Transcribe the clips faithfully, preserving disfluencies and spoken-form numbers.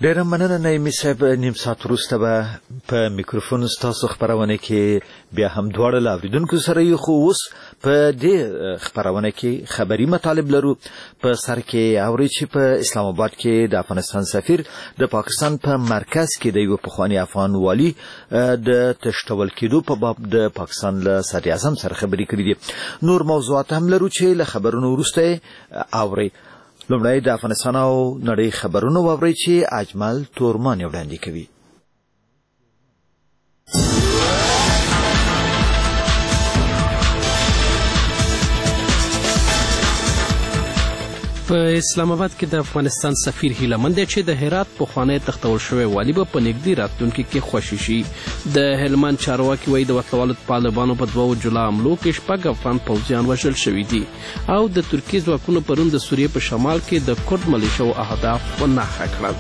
ډېره مننه نعیمي صاحب. نیم ساعت وروسته به په میکروفون ستاسو خپرونه کې بیا هم دواړه له اورېدونکو سره یو، خو اوس په دې خپرونه کې خبري مطالب لرو. په سر کې اوري چې په اسلام آباد کې د افغانستان سفیر د پاکستان په مرکز کې د یو پخوانی افغان والي د تشتول کېدو په باب د پاکستان له صدر اعظم سره خبرې کړې دي. نور موضوعات هم لرو چې له خبرونو وروسته اوري. لومړی د افغانستان او نړۍ خبرونه واورئ چې اجمل تورمان یې وړاندې کوي. په اسلام آباد کې د افغانستان سفیر هیله مند دی چې د هرات پخوانی تختول شوی والي به په نږدې راتلونکي کې خوشي شي. د هلمند چارواکي وایي د وسلوالو طالبانو په دوو جلا حملو کې شپږ افغان پوځیان وژل شوي دي او د ترکیې ځواکونو پرون د سوریې په شمال کې د کرد ملیشو اهداف ونښه کړل.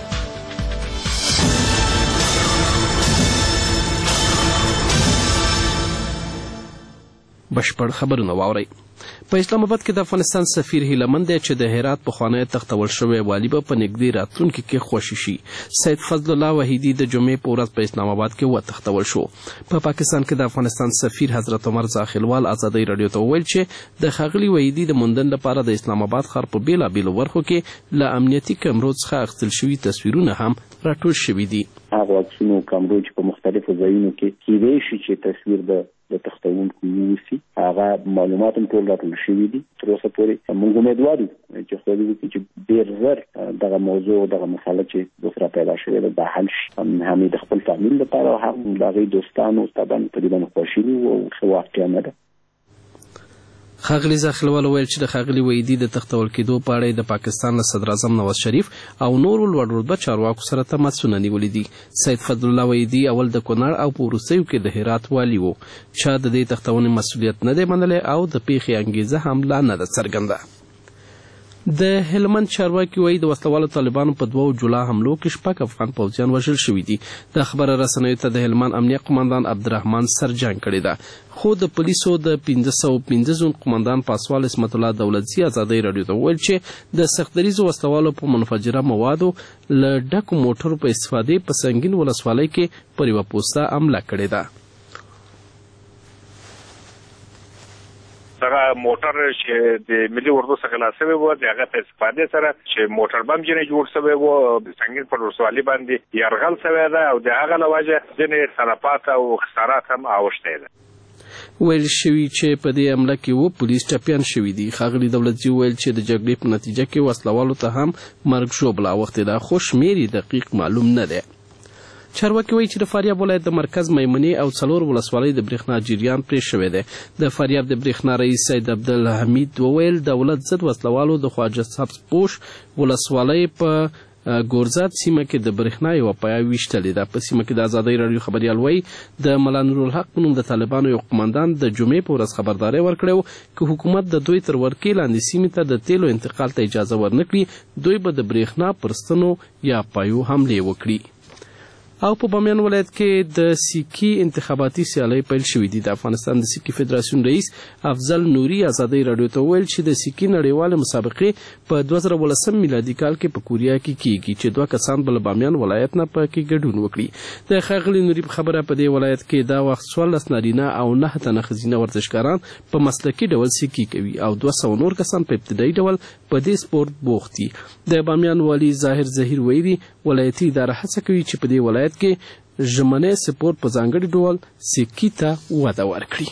بشپړ خبرونه واورئ. په اسلام آباد کې د افغانستان سفیر هیله مند دی چې د هرات پخوانی تختول شوی والي به په نږدې راتلونکي کې خوشي شي. سید فضل الله وحیدي د جمعې په ورځ په اسلام آباد کې وتختول شو. په پا پاکستان کې د افغانستان سفیر حضرت عمر زاخیلوال ازادۍ راډیو ته وویل چې د ښاغلي وحیدي د موندن لپاره د اسلام آباد ښار په بېلابېلو برخو کې له امنیتي کمرو څخه اخیستل شوي تصویرونه هم راټول شوي دي. هغه عکسونو کمرو چې په مختلفو ځایونو کې کیدای شي چې تصویر د د تختوونکو ووسي، هغه معلومات هم ټول راټول شوي دي. تر اوسه پورې موږ امیدوار یو چې خدای وکړي چې ډېر ژر دغه موضوع دغه مسله چې دوسره پیدا شوې ده دا حل شي، هم د خپل فامیل لپاره او هم د هغوی دوستانو طبعا په دې باندې خواشیني وو او ښه واقعه نه ده. ښاغلي زاخیلوال وویل چې د ښاغلي وحیدي د تختول کېدو په اړه د پاکستان له صدر اعظم نواز شریف او نورو لوړ رتبه چارواکو سره تماسونه نیولي دي. سید فضل الله وحیدي اول د کونړ او په وروستیو کې د هرات والي و. چا د دې تختونې مسؤلیت نه دی منلی او د پیښې انګیزه هم لا نه ده څرګنده. د هلمند چارواکي وایي د وسلوالو طالبانو په دوو جلا حملو کې شپږ افغان پوځیان وژل شوي دي. دا خبره رسنیو ته د هلمند امنیه قماندان عبدالرحمن سرجان کړې ده. خو د پولیسو د پنځه سوه پنځه زون قماندان پاسوال اسمت الله دولتزي ازادۍ راډیو ته وویل چې د سختدریزو وسلوالو په منفجره موادو له ډکو موټرو په استفادې په سنګین ولسوالۍ کې پر یوه پوسته حمله کړې ده. دغه موټر چې د ملي اردو څخه خلاص شوی و د هغه په استفادې سره چې موټر بم جنې جوړ شوی و د سنگین پر ولسوالۍ باندې یرغل شوی ده او د هغه له وجې ځینې تلفات او خسارات هم اوښتي ده. ویل شوي چې په دې حمله کې و پولیس ټپیان شوي دي. ښاغلي دولتزي ویل چې د جګړې په نتیجه کې وسلوالو ته هم مرګ ژوبله اوښتې ده خو شمېر یې دقیق معلوم نه دی. چارواکي وایي چې د فاریاب ولایت د مرکز میمنې او څلور ولسوالۍ د برېښنا جریان پرې شوی دی. د فاریاب د برېښنا رئیس سید عبدالحمید وویل دولت ضد وسلوالو د خواجه سبز پوش ولسوالۍ په ګورزاد سیمه کې د برېښنا یوه پایه ویشتلې ده. په سیمه کې د ازادۍ راډیو خبریال وایي د ملا نورالحق په نوم د طالبانو یو قماندان د جمعې په ورځ خبرداری ورکړی و که حکومت د دوی تر ورکې لاندې سیمې ته د تیلو انتقال ته اجازه ورنکړي دوی به د برېښنا پر ستنو یا پایو حملې وکړي. او په بامیان ولایت کې د سیکي انتخاباتي سیالۍ پیل شوې دي. د افغانستان د سیکي فدراسیون رئیس افضل نوري ازادۍ راډیو ته وویل چې د سیکي نړیوالې مسابقې په دوه زره ولسم میلادي کال کې په کوریا کې کیږي چې دوه کسان به له بامیان ولایت نه پکې ګډون وکړي. د ښاغلي نوري په خبره په دې ولایت کې دا وخت څوارلس نارینه او نهه تنه ښځینه ورزشکاران په مسلکي ډول سیکي کوي او دوه سوه نور کسان په ابتدایي ډول په دې سپورت بوخت دي. د بامیان والي ظاهر ظهیر ویلي ولایتي اداره هڅه کوي چې په دې ولایت کې ژمنی سپورت په ځانګړي ډول سیکي ته وده ورکړي.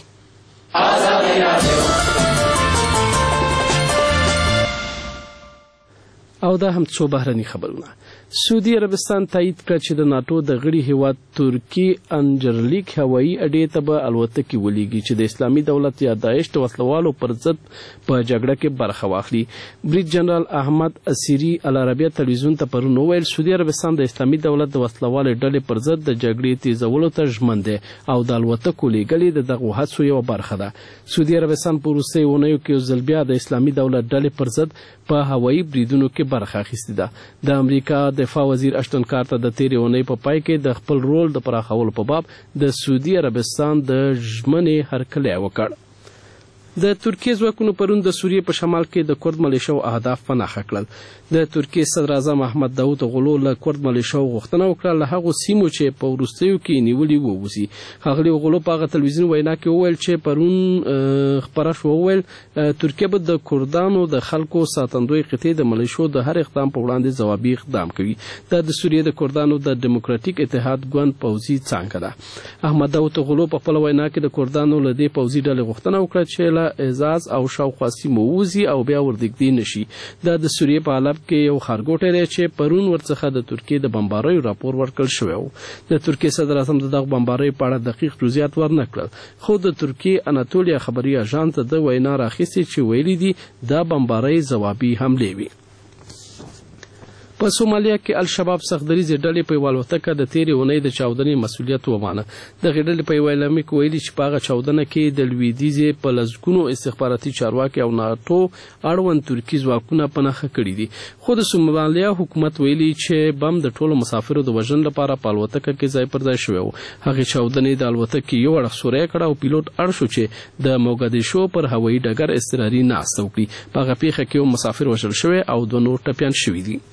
او دا هم څو بهرني خبرونه. سعودي عربستان تایید کړ چې د ناتو د غړي هیواد ترکی انجرلیک هوایي اډې ته به الوتکې ولیږي چې د اسلامي دولت یا داعش د وسلوالو پر ضد په جګړه کې برخه واخلي. بریګ جنرال احمد اسیري العربیه تلویزیون ته پرون وویل سعودي عربستان د اسلامي دولت د وسلوالې ډلې پر ضد د جګړې تیزولو ته ژمن دی او د الوتکو لیږل د دغو هڅو یوه برخه ده. سعودي عربستان په وروستیو اونیو کې یو ځل بیا د اسلامي دولت ډلې پر ضد په هوایي بریدونو کې برخه اخیستې ده. د امریکا دفاع وزیر اشتون کارتر د تیرې اونۍ په پای کې د خپل رول د پراخولو په باب د سعودي عربستان د ژمنې هرکلی وکړ. د ترکیې ځواکونو پرون د سوریې په شمال کې د کرد ملیشو اهداف په نښه کړل. د ترکیې صدر اعظم احمد داود غلو له کورد ملیشو غوښتنه وکړه له هغو سیمو چې په وروستیو کې نیولې ووځي. ښاغلي غلو په هغه تلویزیون وینا کې وویل چې پرون خبره شوه وویل ترکیه به د کردانو د خلکو ساتندوی قطعې د ملیشو د هر اقدام په وړاندې ځوابي اقدام کوي. دا د سوریې د کردانو د دیموکراتیک اتحاد ګوند پوځي څانګه ده. احمد داود غلو په خپل وینا کې د کردانو له دې پوځي ډلې غوښتنه وکړه چې له اعزاز او شاوخوا سیمو ووځي او بیا وردګدي نشي. دا د سوریې په حلب کې یو ښارګوټی دی چې پرون ورڅخه د ترکیې د بمباریو راپور ورکړل شوی و. د ترکیې صدر اعظم د دغه بمباریو په اړه دقیق جزئیات ورنه کړل، خو د ترکیې اناتولیا خبري اژانس ته د وینا راخیستې چې ویلي دي دا بمبارۍ ځوابي حملې وي. په سومالیا کې الشباب سختدریزې ډلې په یوه الوتکه د تېرې اونۍ د چاودنې مسؤلیت ومانه. دغې ډلې په یوه اعلامیه کې ویلي چې په هغه چاودنه کې د لویدیځې په لسګونو استخباراتي چارواکي او ناټو اړوند ترکي ځواکونه په نښه کړي دي. خو د سومالیا حکومت ویلي چې بم د ټولو مسافرو د وژنې لپاره په الوتکه کې ځای پر ځای شوی و. هغې چاودنې د الوتکې یو اړخ سوری کړه او پیلوټ اړ شو چې د موګدیشو پر هوایي ډګر اضطراري ناسته وکړي. په هغه پیښه کې یو مسافر وژل شوی او دوه نور ټپیان شوي دي.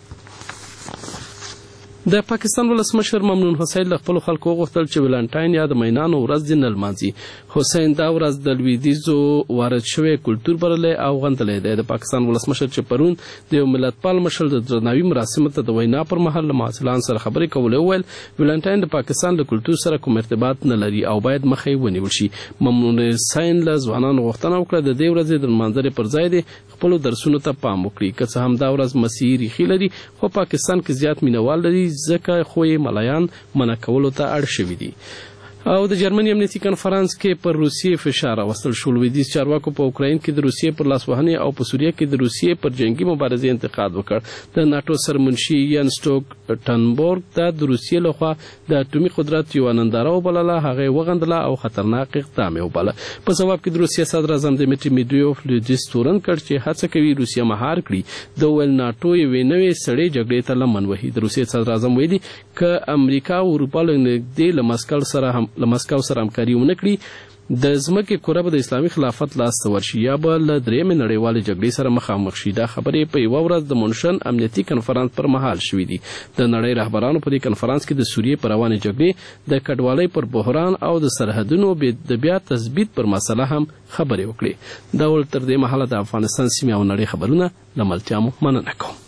د پاکستان ولسمشر ممنون حسین له خپلو خلکو وغوښتل چې ولنټاین یا د مینانو ورځ دې نه لمانځي. حسین دا ورځ د لویدیځو وارد شوی کلتور بللی او غندلی دی. د پاکستان ولسمشر چې پرون د یو ملتپال مشر د درناوي مراسمو ته د وینا پر مهال له محصلانو سره خبرې کولې وویل ولنټاین د پاکستان له کلتور سره کوم ارتباط نه لري او باید مخه یې ونیول شي. ممنون حسین له ځوانانو غوښتنه وکړه د دې ورځې د لمانځنې پر ځای دې خپلو درسونو ته پام وکړي. که څه هم دا ورځ مسیحي ریښې لري خو پاکستان کې زیات مینوال لري ځکه خو یې ملایان منع کولو ته اړ شوي دي. او د جرمني امنیتي کنفرانس کې پر روسیې فشار راوستل شو. لویدیځ چارواکو په اوکراین کې د روسیې پر لاسوهنې او په سوریه کې د روسیې پر جنگي مبارزې انتقاد وکړ. د ناټو سرمنشي یان سټولټنبرګ ته د روسیې لخوا د اټومي قدرت یوه ننداره وبلله، هغه یې وغندله او خطرناک اقدام یې وباله. په ځواب کې د روسیې صدر اعظم دیمیټري میډویف لویدیځ تورن کړ چې هڅه کوي روسیه مهار کړي. د ویل ناټو یوې نوې سړې جګړې ته لمن وهي. د روسیې صدر اعظم ویلي که امریکا او اروپا له نږدې له مسکو سره هم له مسکو سره همکاري ونه کړي د ځمکې کره به د اسلامي خلافت لاس ته ورشي یا به له درېیمې نړیوالې جګړې سره مخامخ شي. دا خبرې په یوه ورځ د منشن امنیتي کنفرانس پر مهال شوي دي. د نړۍ رهبرانو په دې کنفرانس کې د سوریې پر روانې جګړې د کډوالۍ پر بحران او د سرحدونو د بیا تثبیت پر مسله هم خبرې وکړې. دا ول تر دې مهاله د افغانستان سیمې او نړۍ خبرونه له ملتیا مو مننه کوم.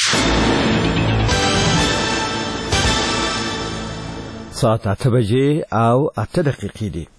ساعت اته بجې او اته دقیقې دي.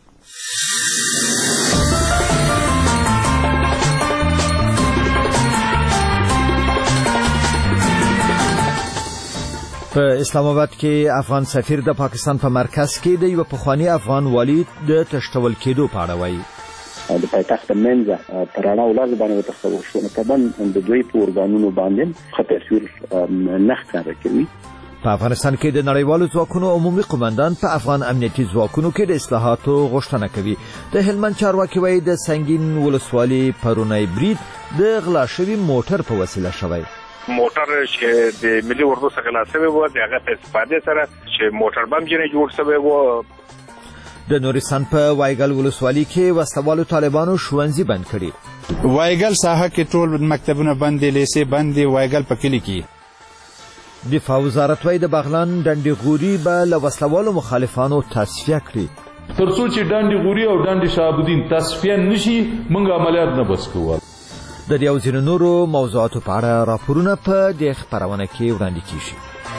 په اسلام آباد کې افغان سفیر د پاکستان په مرکز کې د یو پخوانی افغان والی د تشتول کېدو په اړه وایي. د پایتخت منځه پرانا ولادت باندې تخصص شو نه کبن د دوی په ورګانونو باندې خطر تصویر نه ښکاره کوي. په افغانستان کې د نړیوالو ځواکونو عمومي قومندان په افغان امنیتي ځواکونو کې د اصلاحاتو غوښتنه کوي. د هلمند چارواکي وایي د سنگین ولسوالي پرونی برید د غلا شوي موټر په وسیله شوی. موټر چې د ملي اردو څخه غلا شوی و د هغه په استفاده سره چې موټر بم جوړ جوړ شوی و. د نورستان په وایګل ولسوالي کې وسوالو طالبانو ښوونځي بند کړي. وایګل ساحه کې ټول مکتبونه بند دي، لیسې بند دي. وایګل په کلي کې دفاع وزارت وایي د بغلان ډنډې غوري به له وسلوالو مخالفانو تصفیه کړي. تر څو چې ډنډې غوري او ډنډې شهابالدین تصفیه نشي موږ عملیات نه بس کوو. د دې او ځینو نورو موضوعاتو په اړه راپورونه په دې خپرونه کې وړاندې کیږي.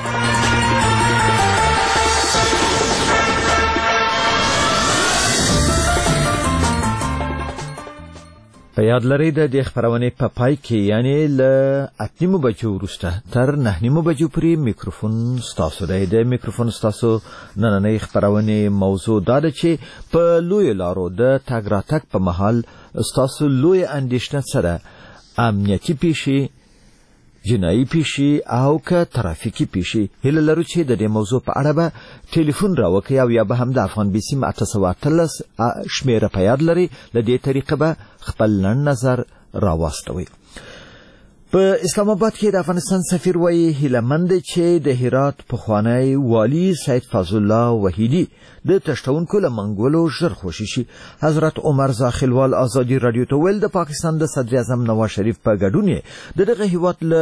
په یاد لرئ د دې خبرونه په پای کې یعنی ل اتنیمو بجو وروسته تر نهنیمو بجو پورې میکروفون ستاسو دی. د میکروفون ستاسو نننۍ خبرونه موضوع دا ده چې په لوی لارو د تګ راتګ په مهال ستاسو لوی اندېښنه سره امنیتي پیښې، جنایي پیښې او که ترافیکي پیښې. هیله لرو چې د دې موضوع په اړه به ټلیفون راوکړئ او یا به هم د افغان بي سي اته سوه اتلس شمیره په یاد لرئ. له دې طریقه به خپل لنډ نظر راواستوئ. په اسلام آباد کې د افغانستان سفیر وایي هیلهمند چې د هرات پخوانی والی سید فضل الله وحیدی د تشتونکو له منګولو ژر خوشي شي. حضرت عمر زاخلوال ازادي رادیو ته ویل د پاکستان د صدر اعظم نواز شریف په ګډون د دغه هیواد له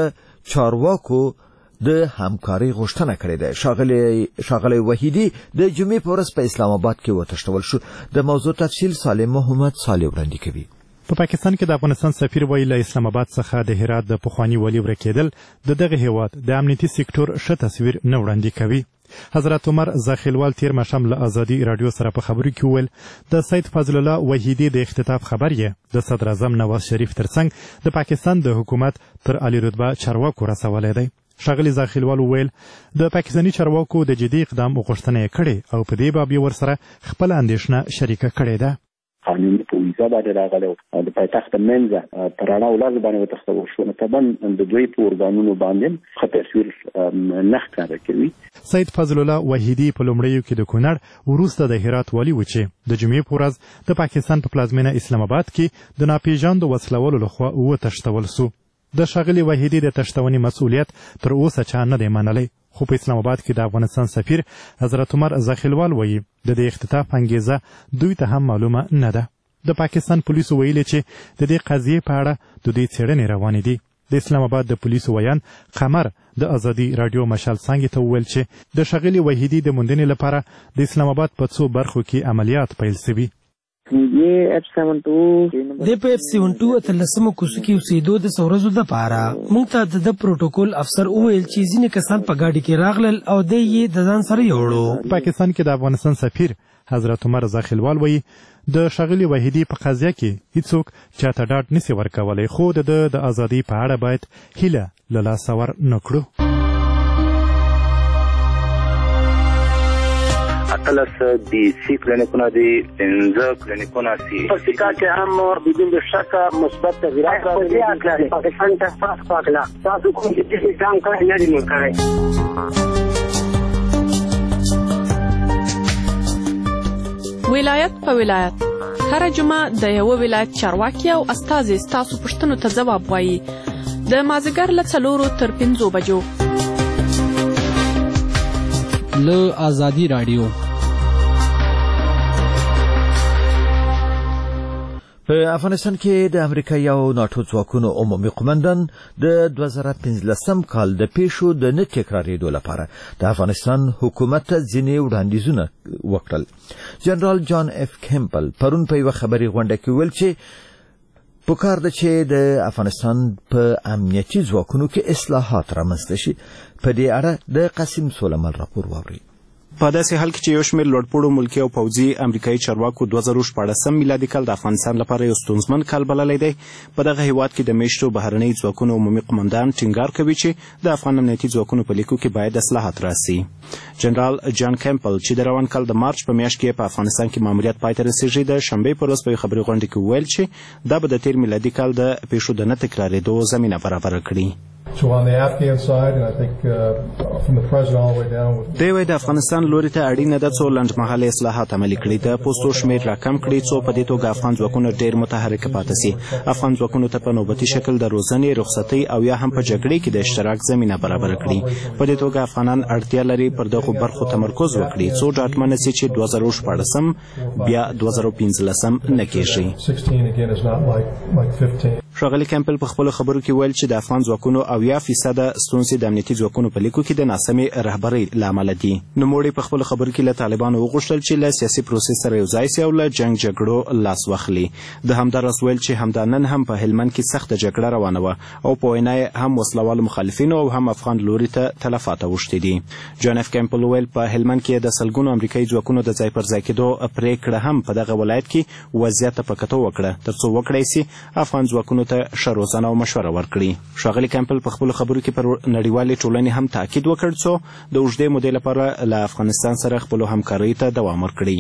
چارواکو د همکاري غوښتنه کړې ده. شاغلی شاغلی وحیدی د جمعې په ورځ په اسلام آباد کې وتښتول شو. د موضوع تفصیل سالم محمد صالح وړاندې کوي. په پاکستان کې د افغانستان سفیر ویل اسلام آباد څخه د هرات د پخوانی ولی ورکېدل د دغه هیواد د امنیتي سکتور ښه تصویر نه وړاندې کوي. حضرت عمر زاخیلوال تیر ماښام له ازادي رادیو سره په خبرو کې وویل د سید فضل الله وحیدی د اختطاف خبر یې د صدر اعظم نواز شریف ترڅنګ د پاکستان د حکومت تر عالی رتبه چارواکو رسولی دی. ښاغلي زاخیلوال وویل د پاکستاني چارواکو د جدي اقدام غوښتنه یې کړې او په دې باب یې ورسره خپله اندېښنه شریکه کړې ده. قانون په ویزا باندې راغلی او د پایتخت منځه په رڼا ولس باندې وتښتول شو. نو طبعا د دوی په ارګانونو باندې ښه تصویر نه ښکاره کوي. سید فضل الله وحیدی په لومړیو کې د کونړ وروسته د هرات والي و چې د جمعې په ورځ د پاکستان په پلازمینه اسلام آباد کې د ناپېژاندو وسلوالو لخوا وتښتول سو. د ښاغلي وحیدی د تښتونې مسؤلیت تر اوسه چا نه دی منلی، خو په اسلام آباد کې د افغانستان سفیر حضرت عمر زاخیلوال وایي د دې اختطاف انګیزه دوی ته هم معلومه نه ده. د پاکستان پولیسو ویلي چې د دې قضیې په اړه د دوی څېړنې روانې دي. د اسلام آباد د پولیسو ویان قمر د ازادي رادیو مشال څانګې ته وویل چې د ښاغلي وحیدي د موندنې لپاره د اسلام آباد په څو برخو کې عملیات پیل سوي. د په اف سیون ټو اتلسمو کوڅو کې اوسېدو د څو ورځو دپاره موږ ته د د پروتوکول افسر وویل چې ځینې کسان په ګاډي کې راغلل او دی یې د ځان سره یوړو. پاکستان کې د افغانستان سفیر حضرت عمر زاخیلوال وایي د ښاغلي وحیدي په قضیه کې هیڅوک چاته ډاډ نسي ورکولی، خو د ده د ازادۍ په اړه باید هیله له لاسه ور نه کړو. اتلس دی سی کلینیکونه دی، پنځه کلینیکونه سی په سیکا کې هم بدون د شک مثبت تغیرات راغلي. پاکستان ته پاس پاکلا تاسو کوم چې کام کوي نه دی نو کوي. ولایت په ولایت هر جمعه د یو ولایت چارواکي او استازي ستاسو پوښتنو ته ځواب وایي. د مازیګر له څلورو تر پنځو بجو له ازادي رادیو. په افغانستان کې د امریکا او ناتو ځواکونو عمومي قومندان د دوه زره پنځلسم کال د پیښو د نه تکرارېدو لپاره د افغانستان حکومت ته ځینې وړاندیزونه وکړل. جنرال جان اف کیمپل پرون په یوه خبري غونډه کې ویل چې پکار ده چې د افغانستان په امنیتي ځواکونو کې اصلاحات رامنځته شي. په دې اړه د قاسم سولمل راپور واورئ. په داسې حال کې چې یو شمېر لوړپوړو ملکي او پوځي امریکایي چارواکو دوه زره شپاړسم میلادي کال د افغانستان لپاره یو ستونزمن کال بللی دی. په دغه هیواد کې د میشتو بهرنۍ ځواکونو عمومي قمندان ټینګار کوي چې د افغان امنیتي ځواکونو په لیکو کې باید اصلاحات راسي. جنرال جان کیمپل چې د روان کال د مارچ په میاشت کې په افغانستان کې ماموریت پای ته رسېږي د شنبې په ورځ په یوه خبري غونډه کې وویل چې دا به د تېر میلادي کال د پیښو د نه تکرارېدو زمینه برابره کړي. دی وایي د افغانستان لوري ته اړینه ده څو لنډمهاله اصلاحات عملي کړي، د پوستو شمېر راکم کړي څو په دې توګه افغان ځواکونه ډېر متحرکه پاتې سي. افغان ځواکونو ته په نوبتي شکل د روزنې، رخصتۍ او یا هم په جګړې کې د اشتراک زمینه برابره کړي. په دې توګه افغانان اړتیا لري پر دغو برخو تمرکز وکړي څو ډاډمنه سي چې دوه زره شپاړسم بیا دوه زره پنځلسم نه کېږي. ښاغلي کیمپل په خپلو خبرو کې ویل چې د افغان ځواکونو اویا فیصده ستونزې د امنیتي ځواکونو په لیکو کې د ناسمې رهبرۍ له امله دي. نوموړي په خپلو خبرو کې له طالبانو وغوښتل چې له سیاسي پروسې سره یوځای سي او له جنګ جګړو لاس واخلي. د همداراز ویل چې همدا نن هم په هلمند کې سخته جګړه روانه وه او په وینا یې هم وسلوالو مخالفینو او هم افغان لوري ته تلفات اوښتي دي. جان اف کیمپل ویل په هلمند کې د سلګونو امریکایي ځواکونو د ځای پر ځای کېدو پرېکړه هم په دغه ولایت کې وضعیت ته په کتو وکړه تر څو وکړی سي افغان ځواکونو ته ښه روزنه او مشوره ورکړي. ښاغلي کیمپل په خپلو خبرو کې پر نړیوالې ټولنې هم تاکید وکړ څو د اوږدې مودې لپاره له افغانستان سره خپلو همکاریو ته دوام ورکړي.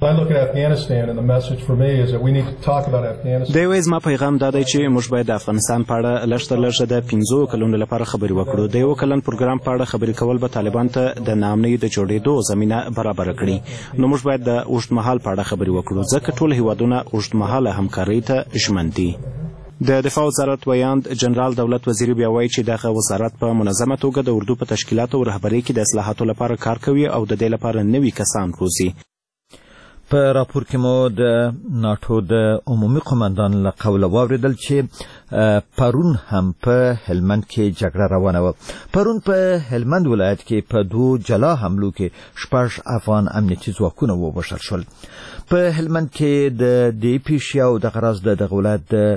دی وایي زما پیغام دا دی چې موږ باید د افغانستان په اړه لږ تر لږه د پنځو کلونو لپاره خبرې وکړو. د یو کلن پروګرام په اړه خبرې کول به طالبان ته د ناامنۍ د جوړېدو زمینه برابره کړي. نو موږ باید د اوږدمهال په اړه خبرې وکړو ځکه ټول هیوادونه اوږدمهاله همکارۍ ته ژمن دي. د دفاع وزارت ویاند جنرال دولت وزیری بیا وایي چې دغه وزارت په منظمه توګه د اردو په تشکیلاتو او رهبرۍ کې د اصلاحاتو لپاره کار کوي او د دې لپاره نوي کسان روزي. په راپور کې مو د ناتو د عمومي قومندان له قوله واوریدل چې پرون هم په هلمند کې جګړه روانه وه. پرون په هلمند ولایت کې په دوه جلا حملو کې شپږ افغان امنیتي ځواکونه ووژل شول. په هلمند کې د دې پیښې او د غرض د دغه ولایت د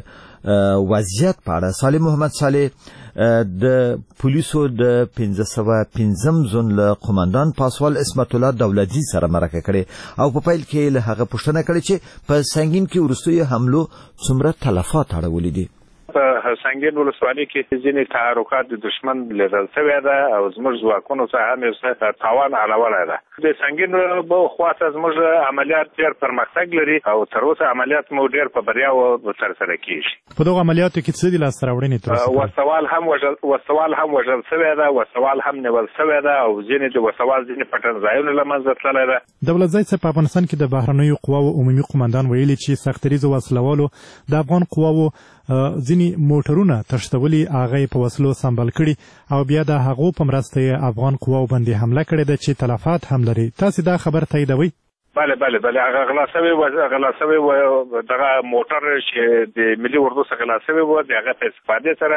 وضعیت په اړه صالح محمد صالح د پولیسو د پنځه سوه پنځم زون له قومندان پاسوال اسمت الله دولتي سره مرکه کړې او په پیل کې له هغه پوښتنه کړې چې په سنگین کې وروستیو حملو څومره تلفات اړولي دي. په سنگین ولسوالۍ کې ځینې تحرکات د دشمن لیدل شوی ده او زموږ ځواکونو څخه هم یو تاوان اړولی ده. د سنگین به خواته زموږ عملیات ډېر پرمختګ لري او تر اوسه عملیات مو ډېر په بریاوو ترسره کېږي. په دغو عملیاتو کې څه دي لاسته راوړنې تر اوسه؟ وسوال هم وژل وسوال هم وژل شوی ده، وسوال هم نیول شوی ده او ځینې د وسوال ځینې پټنځایونه له منځه تللی ده. دولتزی صاحب، په افغانستان کې د بهرنیو قواوو عمومي قومندان ویلي چې سختریزو وسلوالو د افغان قواوو ځینې موټرونه تښتولي، هغه یې په وسلو سمبال کړي او بیا د هغو په مرسته یې افغان قواو باندې حمله کړې ده چې تلفات هم لري. تاسې دا خبر تاییدوئ؟ بله بله بله هغه غلا سوی غلا سوی دغه موټر چې د ملي اردو څخه غلا سوی و د هغه په استفادې سره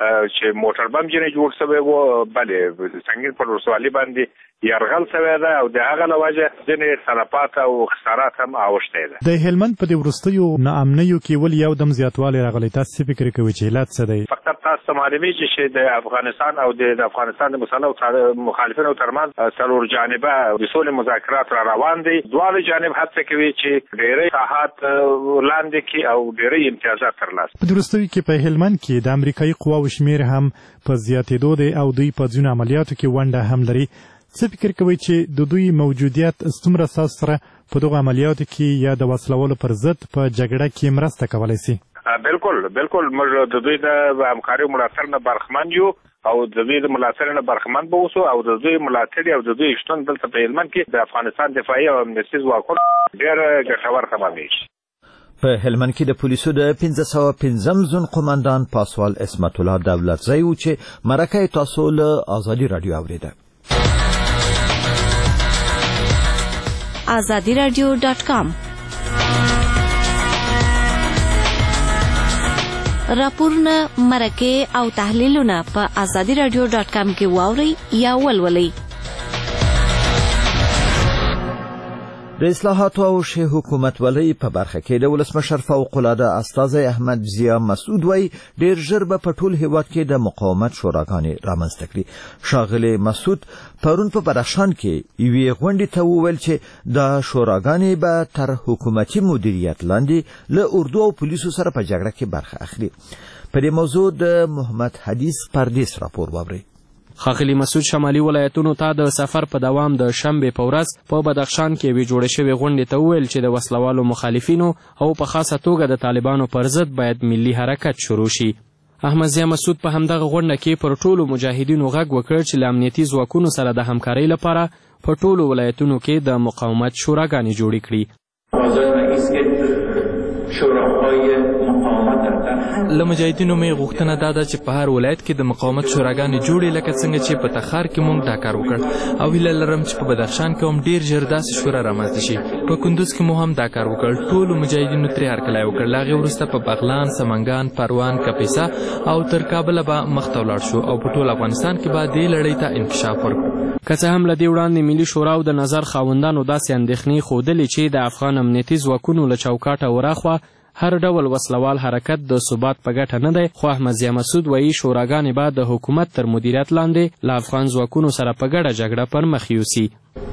چې موټر بم جنې جوړ سوی و. بله سنگین په ولسوالۍ باندې یرغل سوی ده او د هغه له وجه ځینې تلفات او خسارات هم اوښتی ده. د هلمند په دې وروستیو ناامنیو کې ولې یو دم زیاتوالی راغلی؟ تاسو څه فکر کوئ چې علت څه دی؟ فقط تاسو ته معلومیږي چې د افغانستان او د افغانستان د مسلحو مخالفینو ترمنځ څلور جانبه د سولې مذاکرات را روان دي. دواړه جانب هڅه کوي چې ډېری ساحات لاندې کړي او ډېری امتیازات ترلاسه. په دې وروستیو کې په هلمند کې د امریکایي قواوو شمېر هم په زیاتېدو دی او دوی په ځینو عملیاتو کې ونډه هم لري. څه فکر کوئ چې د دوی موجودیت څومره ستاسو سره په دغو عملیاتو کې یا د وسلوالو پر ضد په جګړه کې مرسته کولی سي؟ بالکل بالکل موږ د دوی د همکارۍ ملاتړ نه برخمن یو او د دوی د ملاتړ نه برخمن به اوسو او د دوی ملاتړ او د دوی شتون دلته په هلمند کې د افغانستان دفاعي او امنیتي ځواکونو ډېر ګټور تمامېږي. په هلمند کې د پولیسو د پنځه سوه پنځم زون قومندان پاسوال اسمت الله دولتزی و چې مرکه تاسو له آزادي رادیو اوریده. آزادی رادیو ډاټ کام راپورونه، مرکې او تحلیلونه په آزادی رادیو ډاټ کام کې واورئ یا ولولئ. د اصلاحاتو او ښې حکومتولۍ په برخه کې د ولسمشر فوق العاده استازی احمد ضیا مسعود وایي ډېر ژر به په ټول هیواد کې د مقاومت شوراګانې رامنځته کړي. ښاغلی مسعود پرون په بدخشان کې یوې غونډې ته وویل چې دا شوراګانې به تر حکومتي مدیریت لاندې له اردو او پولیسو سره په جګړه کې برخه اخلي. په دې موضوع د محمد حدیث پردیس راپور واورئ. ښاغلي مسعود شمالي ولایتونو ته د سفر په دوام د شنبې په ورځ په بدخشان کې یوې جوړې شوې غونډې ته وویل چې د وسلوالو مخالفینو او په خاصه توګه د طالبانو پر ضد باید ملي حرکت شروع شي. احمد ضیا مسعود په همدغه غونډه کې پر ټولو مجاهدینو غږ وکړ چې له امنیتي ځواکونو سره د همکارۍ لپاره په ټولو ولایتونو کې د مقاومت شوراګانې جوړې کړي. له مجاهدینو مې غوښتنه دا ده چې په هر ولایت کې د مقاومت شوراګانې جوړې لکه څنګه چې په تخار کې موږ دا کار وکړ او هیله لرم چې په بدخشان کې هم ډېر ژر داسې شورا رامنځته شي. په کندوز کې مو هم دا کار وکړ. ټولو مجاهدینو ترې هرکلی وکړ. له هغې وروسته په بغلان، سمنګان، پروان، کاپیسا او تر کابله به مخته ولاړ شو او په ټول افغانستان کې به دې لړۍ ته انکشاف ورکړو. که څه هم له دې وړاندې ملي شورا او د نظر خاوندانو داسې اندېښنې ښودلې چې د افغان امنیتي ځواکونو له چوکاټه وراخوا هر ډول وسلوال حرکت د ثبات په ګټه نه دی، خو احمد ضیا مسعود وایي شوراګانې به د حکومت تر مدیریت لاندې له افغان ځواکونو سره په ګډه جګړه پر مخ یوسي.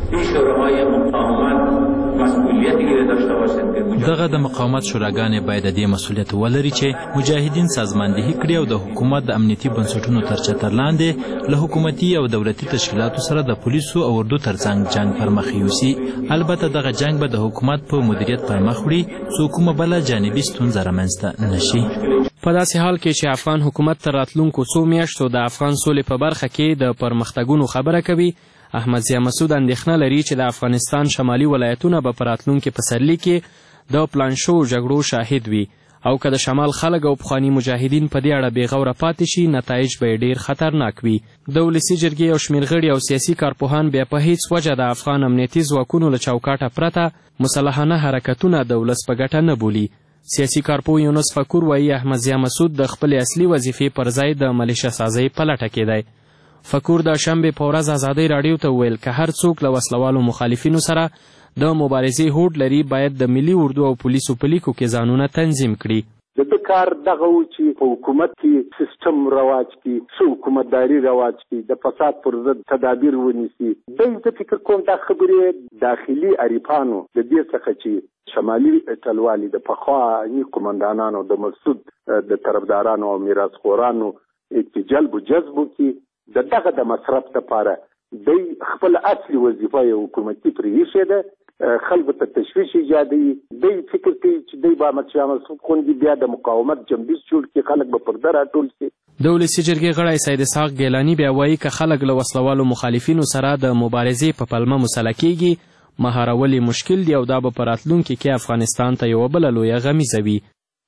دغه د مقاومت شوراګانې باید د دې مسؤلیت ولري چې مجاهدین سازماندهي کړي او د حکومت د امنیتي بنسټونو تر چتر لاندې له حکومتي او دولتي تشکیلاتو سره د پولیسو او اردو ترڅنګ جنگ پر مخ یوسي. البته دغه جنگ به د حکومت په مدیریت پر مخ وړي څو کومه بله جانبي ستونزه رامنځته نه شي. په داسې حال کې چې افغان حکومت تر راتلونکو څو میاشتو د افغان سولې په برخه کې د پرمختګونو خبره کوي، احمد ضیا مسعود اندېښنه لري چې د افغانستان شمالي ولایتونه به په راتلونکي پسرلي کې د پلان شوو جګړو شاهد وي او که د شمال خلک او پخواني مجاهدین په دې اړه بېغوره پاتې شي نتایج به یې ډېر خطرناک وي. د ولسي جرګې یو شمېر غړي او سیاسي کارپوهان بیا په هیڅ وجه د افغان امنیتي ځواکونو له چوکاټه پرته مسلحانه حرکتونه د ولس په ګټه نه بولي. سیاسي کارپوه یونس فکور وایي احمد ضیا مسعود د خپلې اصلي وظیفې پر ځای د ملیشه سازۍ په لټه کې دی. فکور د شنبې په ورځ ازادۍ راډیو ته وویل که هر څوک له وسلوالو مخالفینو سره د مبارزې هوډ لري باید د ملي اردو او پولیسو په لیکو کې ځانونه تنظیم کړي. د ده کار دغه و چې په حکومت کې سیستم رواج کړي، څه حکومتداري رواج کړي، د فساد پر ضد تدابیر ونیسي. دی زه فکر کوم دا خبرې داخلي عریفانو د دې څخه چې شمالي ټلوالي د پخواني قمندانانو د مسعود د طرفدارانو او میراثخورانو جلب و جذب وکړي، د دغه د مصرف لپاره دی خپل اصلي وظیفه یې حکومتي پرې ایښې ده، خلکو ته تشویش ایجادوي. دی فکر کوي چې دی به احمد شاه مسعود غوندې بیا د مقاومت جنبیز جوړ کړي، خلک به پرده راټول شي. د ولسي جرګې غړی سید اسحاق ګیلاني بیا وایي که خلک له وسلوالو مخالفینو سره د مبارزې په پلمه مسله کېږي مهارول یې مشکل دی او دا به په راتلونکي کې افغانستان ته یوه بله لویه غمیزه وي.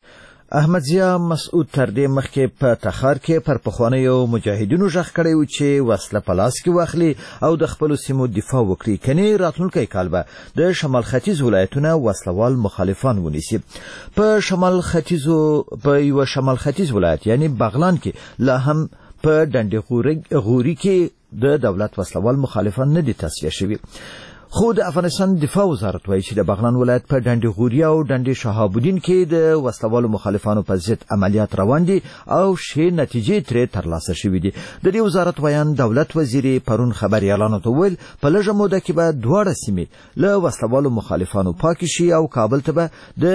احمد ضیا مسعود تر دې مخکې په تخار کې پر پخوانیو مجاهدینو غږ کړی و چې وسله په لاس کې واخلي او د خپلو سیمو دفاع وکړي، کنې راتلونکی کال به د شمال ختیځ ولایتونه وسلوال مخالفان ونیسي. په شمال ختیځو په یو شمال ختیځ ولایت یعنی بغلان کې لا هم په ډنډې غوري کې د دولت وسلوال مخالفان نه دي تصفیه شوي. خو د افغانستان دفاع وزارت وایي چې د بغلان ولایت په ډنډې غوري او ډنډې شهابالدین کې د وسلوالو مخالفانو په ضد عملیات روان دي او ښې نتیجې ترې ترلاسه شوي دي. د دې وزارت ویان دولت وزیر پرون خبري اعلان وویل په لږه موده کې به دواړه سیمې له وسلوالو مخالفانو پاکې شي او کابل ته به د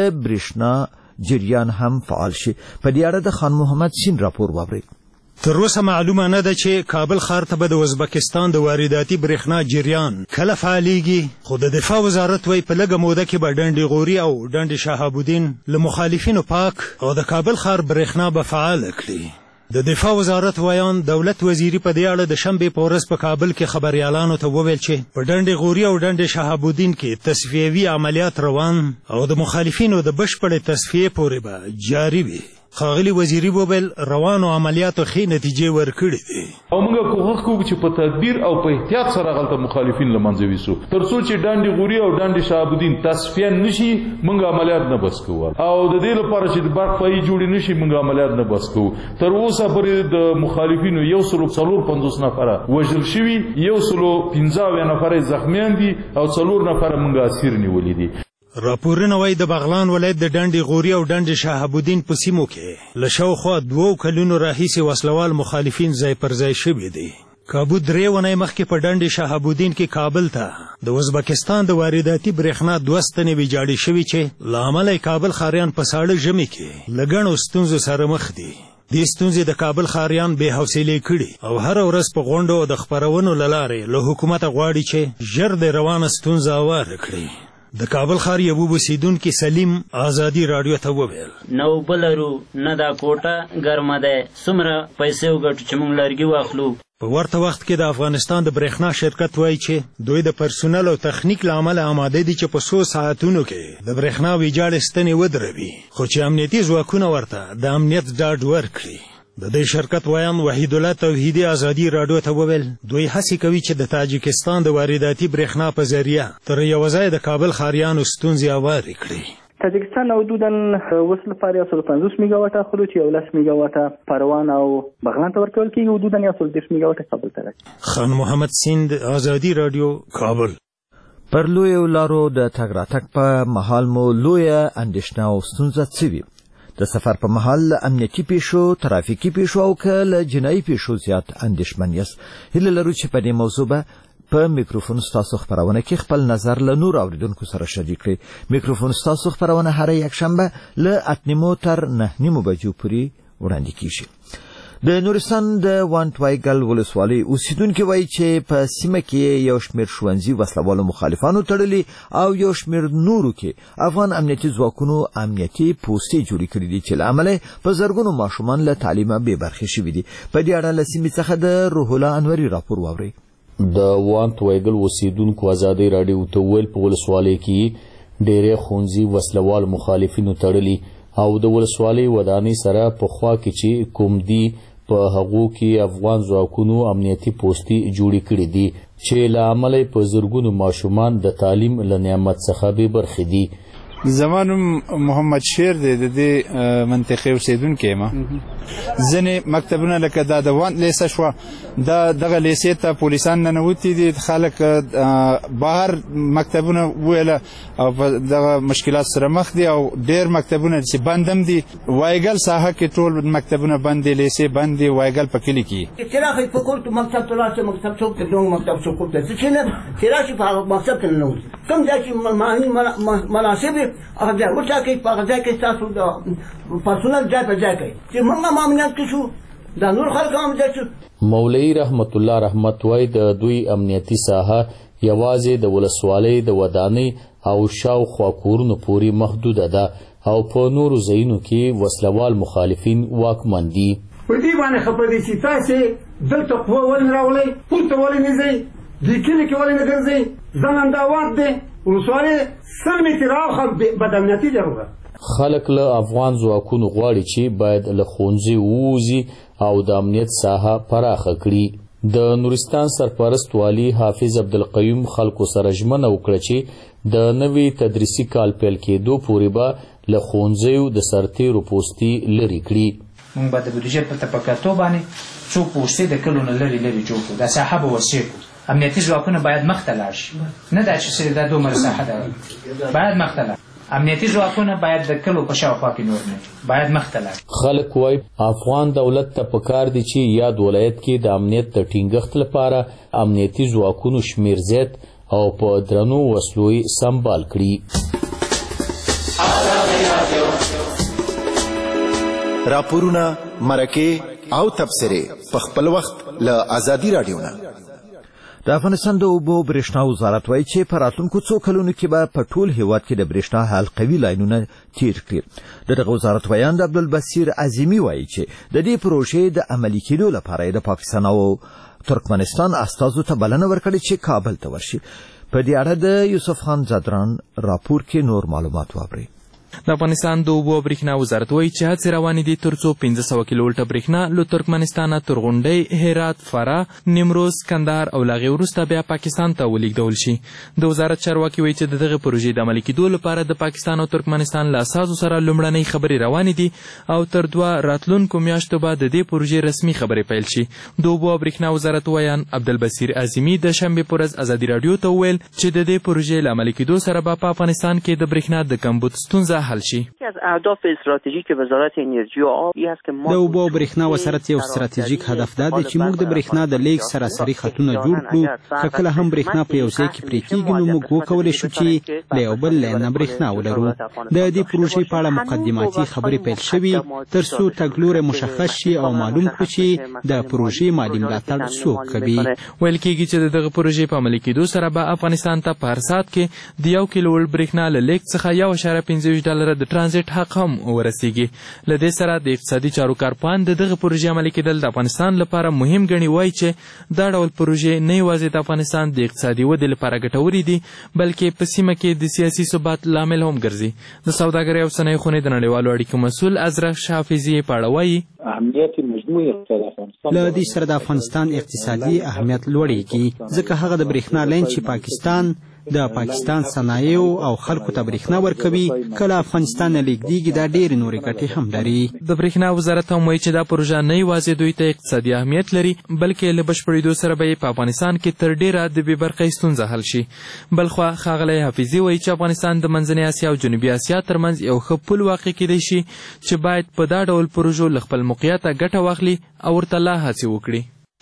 برېښنا جریان هم فعال شي. په دې اړه د خان محمد سین راپور واورئ. تر اوسه معلومه نه ده چې کابل ښار ته به د ازبکستان د وارداتي برېښنا جریان کله فعالیږي، خو د دفاع وزارت وایي په لږه موده کې به ډنډې غوري او ډنډې شهابالدین له مخالفینو پاک او د کابل ښار برېښنا به فعاله کړي. د دفاع وزارت ویان دولت وزیري په دې اړه د شنبې په ورځ په کابل کې خبریالانو ته وویل چې په ډنډې غوري او ډنډې شهابالدین کې تصفیوي عملیات روان او د مخالفینو د بشپړې تصفیې پورې به جاري وي. ښاغلي وزیري وویل روانو عملیاتو ښې نتیجې ورکړې دي او موږ کوښښ کوو چې په تدبیر او په احتیاط سره هغلته مخالفین له منځه یوسو تر څو چې ډنډې غوري او ډنډې شهابالدین تصفیه نشي موږ عملیات نه بس کوو او د دې لپاره چې د برق پایې جوړې نشي موږ عملیات نه بس کوو. تر اوسه پورې د مخالفینو یو سلو څلور پنځوس نفره وژل شوي، یو سلو پنځه اویا نفره زخمیان دي او څلور نفره موږ اسیر نیولي دي. راپورونه وایي د بغلان ولایت د ډنډې غوري او ډنډې شهابالدین په سیمو کې له شاوخوا دوو کلونو راهیسې وسلوال مخالفین ځای پر ځای شوي دي. کابو درې ونې مخکې په ډنډې شهابالدین کې کابل ته د ازبکستان د وارداتي برېښنا دوه ستنې ویجاړې شوي چې له امله یې کابل ښاریان په ساړه ژمي کې له ګڼو ستونزو سره مخ دي. دې ستونزې د کابل ښاریان بې حوصلې کړي او هره ورځ په غونډو او د خپرونو له لارې له حکومته غواړي چې ژر د روانه ستونزه هواره کړي. د کابل ښار یو اوسیدونکي سلیم ازادي راډیو ته وویل نه اوبه لرو نه دا کوټه ګرمه ده، څومره پیسې وګټو چې موږ لرګي واخلو. په ورته وخت کې د افغانستان د برېښنا شرکت وایي چې دوی د پرسونل او تخنیک له امله آماده دي چې په څو ساعتونو کې د برېښنا ویجاړې ستنې ودروي، خو چې امنیتي ځواکونه ورته د امنیت ډاډ ورکړي. د دې شرکت ویان وحید الله توحیدي ازادي راډیو ته وویل دوی هڅې کوي چې د تاجکستان د وارداتي برېښنا په ذریعه تر یوه ځای د کابل ښاریانو ستونزې هوارې کړي. تاجکستان حدودا اوس لپاره یو سل پنځوس میګا واټه اخلو چې یولس میګا واټه پروان او بغلان ته ورکول کېږي، حدودا یو سل دېرش میګا واټه کابل ته راځي. خان محمد سیند ازادي راډیو کابل. پر لویو لارو د تګ راتګ په مهال مو لویه اندېښنه او ستونزه څه وي؟ د سفر په مهال امنیتي پیښو، ترافیکي پیښو او که له جنایي پیښو زیات اندېښمن یاست. هیله لرو چې په دې موضوع به په میکروفون ستاسو خبرونه کې خپل نظر له نور اوریدونکو سره شریک کړئ. میکروفون ستاسو خبرونه هر یکشنبه له اته نیمو تر نه نیمو بجو پورې وړاندې کیږي. د نورستان د وانټوایګل ولسوالۍ اوسیدونکي وایي چې په سیمه کې یو شمېر ښوونځي وسلوالو مخالفانو تړلي او یو شمېر نورو کې افغان امنیتي ځواکونو امنیتي پوستې جوړې کړي دي چې له امله په زرګونو ماشومان له تعلیمه بې برخې شوي دي. په دې اړه له سیمې څخه د روح الله انوري راپور واورئ. د وانټوایګل اوسیدونکو ازادۍ راډیو ته وویل په ولسوالۍ کې ډېری ښوونځي وسلوال مخالفینو تړلي او د ولسوالۍ ودانۍ سره په خوا کې چې کوم دی په هغو کې افغان ځواکونو امنیتي پوستي جوړې کړي دي چې له امله په زرګونو ماشومان د تعلیم له نعمت څخه بې برخې دي. زمانم محمد شیر دی د دې منطقې اوسیدونکی یم. ځینې مکتبونه لکه دا د وان لیسه شوه دا دغه لیسې ته پولیسان ننوتي دي خلک بهر مکتبونه وویله او په دغه مشکلات سره مخ دي او ډېر مکتبونه چې بند هم دي. وایګل ساحه کې ټول مکتبونه بند دي لیسې بند دي وایګل په کلي کې. چې راغی په کور ته مکتب ته لاړ مکتب څوک ته دوه مکتب څوک ته چې نه چې راشي په مکتب کې ننوځي کوم ځای چې مناسب هغه ځای وټاکئ په هغه ځای کې ستاسو د پرسونل ځای په ځای کوي چې موږ هم امنیت کې شو دا نور خلک هم ځای شو. مولوي رحمت الله رحمت وای د دوی امنیتي ساحه یوازې د ولسوالۍ د ودانۍ او شاوخوا کورونو پورې محدوده ده او په نورو ځایونو کې وسلوال مخالفین واکمن دي. په دې باندې خبرې دي چې تاسې دلته قوه ولې راولئ پورته ولې نه ځئ دې کلي کې ولې نه ګرځئ ځننداوات دی ولسوالۍ سل متره راوخه بد امنیتي جوړه. خلک له افغان ځواکونو غواړي چې باید له ښوونځي ووځي او د امنیت ساحه پراخه کړي. د نورستان سرپرست والي حافظ عبدالقیوم خلکو سره ژمنه وکړه چې د نوي تدریسي کال پیل کېدو پورې به له ښوونځیو د سرتیرو پوستي لرې کړي. موږ به د بودیجې په تپکاتو باندې څو پوستې د کلو نه لرې لرې جوړ کړو دا ساحه به وسیع کړو. امنیتي ځواکونه باید مخته لاړ شي نه دا چې دا دومره ساحه ده باید مخته لاړ امنیتي ځواکونه باید د کلو په شاوخوا کې نور نه باید مخته لاړ. خلک وایي افغان دولت ته پکار دي چې یاد ولایت کې د امنیت د ټینګښت لپاره امنیتي ځواکونو شمیر زیات او په درنو وسلو سمبال کړي. راپورونه مرکې او تبصرې په خپل وخت له ازادي رادیو نه. د افغانستان د اوبو برېښنا وزارت وایي چې په راتلونکو څو کلونو کې به په ټول هیواد کې د برېښنا حلقوي لاینونه تیر کړي. د دغه وزارت ویاند عبدالبصیر عظیمي وایي چې د دې پروژې د عملي کېدو لپاره د پاکستان او ترکمنستان استازو ته بلنه ورکړې چې کابل ته ورشي. په دې اړه د یوسف خان زدران راپور کې نور معلومات واورئ. د افغانستان د اوبو او برېښنا وزارت وایي چې هڅې روانې دي تر څو پنځه سوه کیلو ولټه برېښنا له ترکمنستانه تر غونډۍ هرات فراه نیمروز کندهار او له هغې وروسته بیا پاکستان ته ولېږدول شي. د وزارت چارواکي وایي چې د دغې پروژې د عملي کېدو لپاره د پاکستان او ترکمنستان له اساسو سره لومړنۍ خبرې روانې دي او تر دوه راتلونکو میاشتو به د دې پروژې رسمي خبرې پیل شي. د اوبو او برېښنا وزارت ویان عبدالبصیر عظیمي د شنبې په ورځ ازادي راډیو ته وویل چې د دې پروژې له عملي کېدو سره به په افغانستان کې د برېښنا د کمبود ستونزه حل شي. اهداف استراتژیک وزارت انرژی و آب است که د اوبو او برېښنا وزارت یو ستراتیژیک هدف دا دی چې موږ د برېښنا د لیږد سراسري خطونه جوړ کړو. که کله هم برېښنا په یو ځای کې پرې کېږي نو موږ وکولی شو چې له یو بل لاین نه برېښنا ولرو. د دې پروژې په اړه مقدماتي خبرې پیل شوي تر څو تګلوری مشخص شي او معلوم کړو چې د پروژې مالي ملاتړ څوک کوي. ویل کېږي چې د دغه پروژې په عملي کېدو سره به افغانستان ته په هر ساعت کې د یو کیلو ولټ برېښنا له لیږد څخه یو اعشاریه پنځه ویشت ډالره د ټرانزیټ حق هم ورسیږي. له دې سره د اقتصادي چارو کارپوهان د دغه پروژې عملي کېدل د افغانستان لپاره مهم ګڼي. وایي چې دا ډول پروژې نه یوازې د افغانستان د اقتصادي ودې لپاره ګټورې دي بلکې په سیمه کې د سیاسي ثبات لامل هم ګرځي. د سوداګرۍ او صنایع خونې د نړیوالو اړیکو مسؤل ازرخ حافظي په اړه وایي اهمیت مجموعي اقتصاد افغانستان له دې سره د افغانستان اقتصادي اهمیت لوړېږي ځکه هغه د برېښنا لاین چې پاکستان د پاکستان صنایعو او خلکو ته برېښنا ورکوي کله افغانستان نه لیږدېږي دا ډېرې نورې ګټې هم لري. د برېښنا وزارت هم وایي چې دا پروژه نه یوازې دوی ته اقتصادي اهمیت لري بلکې له بشپړېدو سره به یې په افغانستان کې تر ډېره د بې برخې ستونزه حل شي. بلخوا ښاغلی حافظي وایي چې افغانستان د منځنۍ اسیا او جنوبي اسیا ترمنځ یو ښه پل واقع کېدی شي چې باید په دا ډول پروژو له خپل موقعیته ګټه واخلي او ورته لا هڅې وکړي.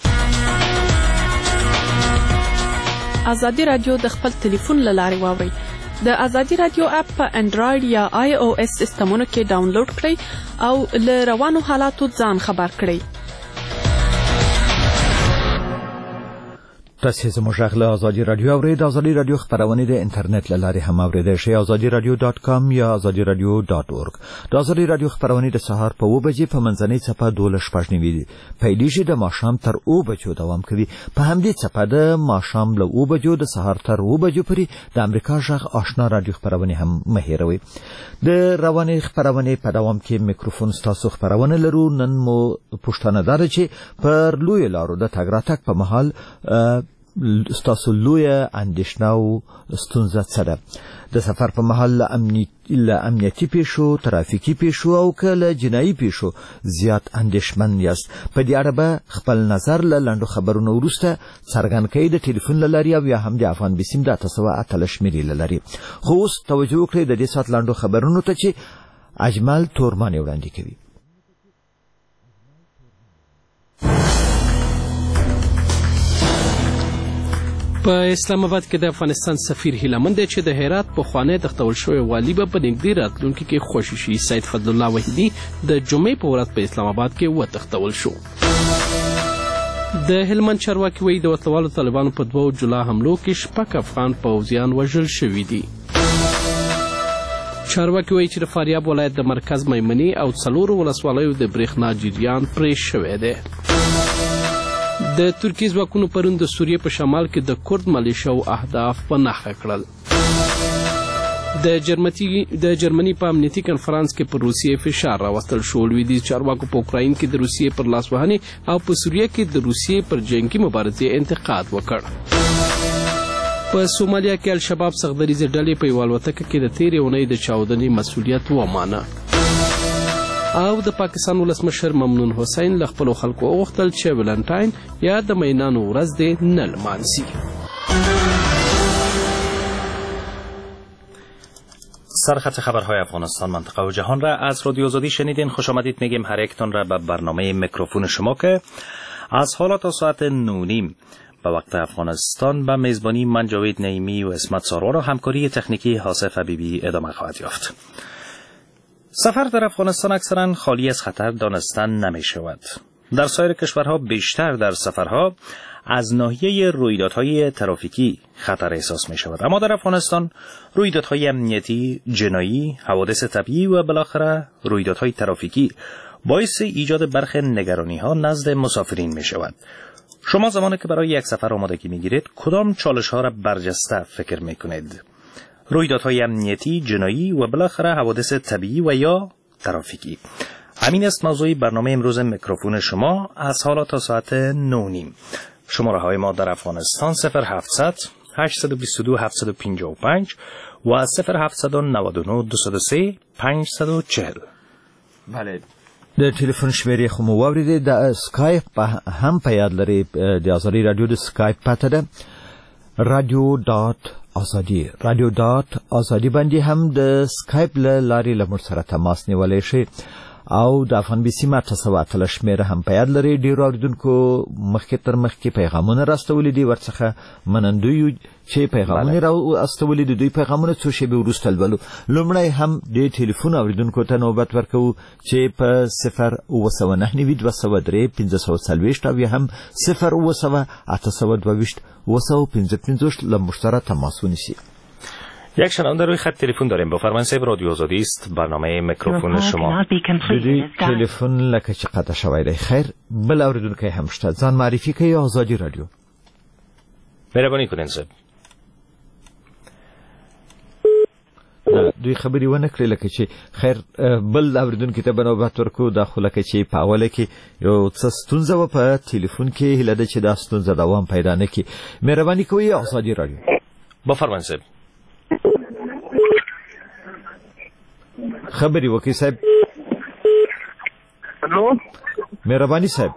ازادي راډیو د خپل ټلیفون له لارې واورئ. د ازادي راډیو اپ په انډراید یا آی او اس سیسټمونو کې ډاونلوډ کړئ او له روانو حالاتو ځان خبر کړئ. تاسو زموږ غږ له ازادي رادیو اورئ. د ازادي رادیو خبرونه د انټرنیټ له لارې هم اورېدای شئ. ازادي رادیو ډاټ کام یا ازادي رادیو ډاټ اورګ. د ازادي رادیو خبرونه د سهار په اوه بجې په منځنۍ څپه دوه شپږ نیمې پیلېږي، د ماښام تر اوه بجو دوام کوي. په همدې څپه د ماښام له اوه بجو د سهار تر اوه بجو پورې د امریکا غږ آشنا رادیو خبرونه هم مه هېروئ. د روانې خبرونه په دوام کې میکروفون ستاسو خبرونه لرو. نن مو پوښتنه ده چې پر لوی لارو د تګ راتګ په مهال ستاسو لویه اندېښنه او ستونزه څه ده؟ د سفر په مهال له امنیتي پیښو، ترافیکي پیښو او که له جنایي پیښو زیات اندېښمن یاست؟ په دې اړه به خپل نظر له لنډو خبرونو وروسته څرګند کړئ د ټلیفون له لارې او یا هم د افغان بسیم د اته سوه اتلس شمېرې له لارې. خو اوس توجه وکړئ د دې ساعت لنډو خبرونو ته چې اجمل تورمان وړاندې کوي. په اسلام آباد کې د افغانستان سفیر هیله مند دی چې د هرات پخوانی تختول شوی والی به په نږدې راتلونکي کې خوشي شي. سید فضل الله وحیدي د جمعې په ورځ په اسلام آباد کې وتښتول شو. د هلمند چارواکي وایي د وسلوالو طالبانو په دوو جلا حملو کې شپږ افغان پوځیان وژل شوي دي. چارواکي وایي چې د فاریاب ولایت د مرکز میمنې او څلورو ولسوالیو د برېښنا جریان پرې شوی دی. د ترکیې ځواکونو پرون د سوریې په شمال کې د کورد ملیشو اهداف په نښه کړل. د جرمني په امنیتي کنفرانس کې پر روسیې فشار راوستل شو. لویدیځ چارواکو په اوکراین کې د روسیې پر لاسوهنې او په سوریه کې د روسیې پر جنگي مبارزې انتقاد وکړ. په سومالیا کې الشباب سخدریزې ډلې په یوه الوتکه کې د تېرې اونۍ د چاودنې مسؤلیت ومانه. او د پاکستان ولسمشر ممنون حسین له خپلو خلکو وغوښتل چې ولنټاین یا د مینانو ورځ دې نه لمانځي. سرخط خبرهای افغانستان، منطقه و جهان را از رادیو آزادی شنیدین. خوش آمدید میگیم هر یکتون را به برنامه میکروفون شما که از حالا تا ساعت نه نیم به وقت افغانستان به میزبانی من جاوید نعیمی و اسمت سارور و همکاری تکنیکی حاسف حبیبی ادامه خواهد یافت. سفر در افغانستان اکثرا خالی از خطر دانستن نمی شود. در سایر کشورها بیشتر در سفرها از ناحیه رویدادهای ترافیکی خطر احساس می شود، اما در افغانستان رویدادهای امنیتی، جنایی، حوادث طبیعی و بالاخره رویدادهای ترافیکی باعث ایجاد برخی نگرانی ها نزد مسافرین می شود. شما زمانی که برای یک سفر آمادگی می گیرید کدام چالش ها را برجسته فکر می کنید؟ رویدادهای امنیتی، جنایی و بالاخره حوادث طبیعی و یا ترافیکی. همین است موضوع برنامه امروز میکروفون شما از حالا تا ساعت نه نیم. شماره های ما در افغانستان صفر هفتصد هشتصد و بیست و دو هفتصد و پنجاه و پنج و صفر هفتصد و نود و نه دویست و سه پنجصد و چهل. بله، د ټلیفون شمیرې خو مو واورېدې. د سکایپ هم په یاد لرئ، د ازادي رادیو د سکایپ پته ده رادیو ډاټ ازادي. رادیو ډاټ ازادي باندې هم د سکایپ له لارې له موږ سره تماس نیولی شئ او د افغان بسیم اته سوه اتلس شمېره هم په یاد لرئ. ډېرو اورېدونکو مخکې تر مخکې پیغامونه راستولي دي، ورڅخه منندوی یو چې پیغامونه راستولي دي. دوی پیغامونه څو شېبې وروسته لولو. لومړی هم د ټلیفون اورېدونکو ته نوبت ورکوو چې په صفر اوه سوه نهه نوي دوه سوه درې پنځه سوه څلوېښت او یا هم صفر اوه سوه اته سوه دوه ویشت اوه سوه پنځه پنځوس له موږ سره تماس ونیسي. یک شنونده روی خط تلفن داریم. بفرمایید صاحب، رادیو آزادی است، برنامه میکروفون شما. دوی تلفن لکه چې قطع شوی دی. خیر، بل اوریدونکی هم شته. ځان معرفي کوي آزادي رادیو. مهرباني کنین صاحب. دوی خبرې ونه کړې لکه چې خیر بل اوریدونکي ته به نوبت ورکړو. دا خو لکه چې په اوله کې یو څه ستونزه وه په تلیفون کې، هیله ده چې دا ستونزه دوام پیدا نه کړي. مهرباني کوئ آزادي رادیو. بفرمایید صاحب. خبري وکي صاحب. الو مهرباني صاحب،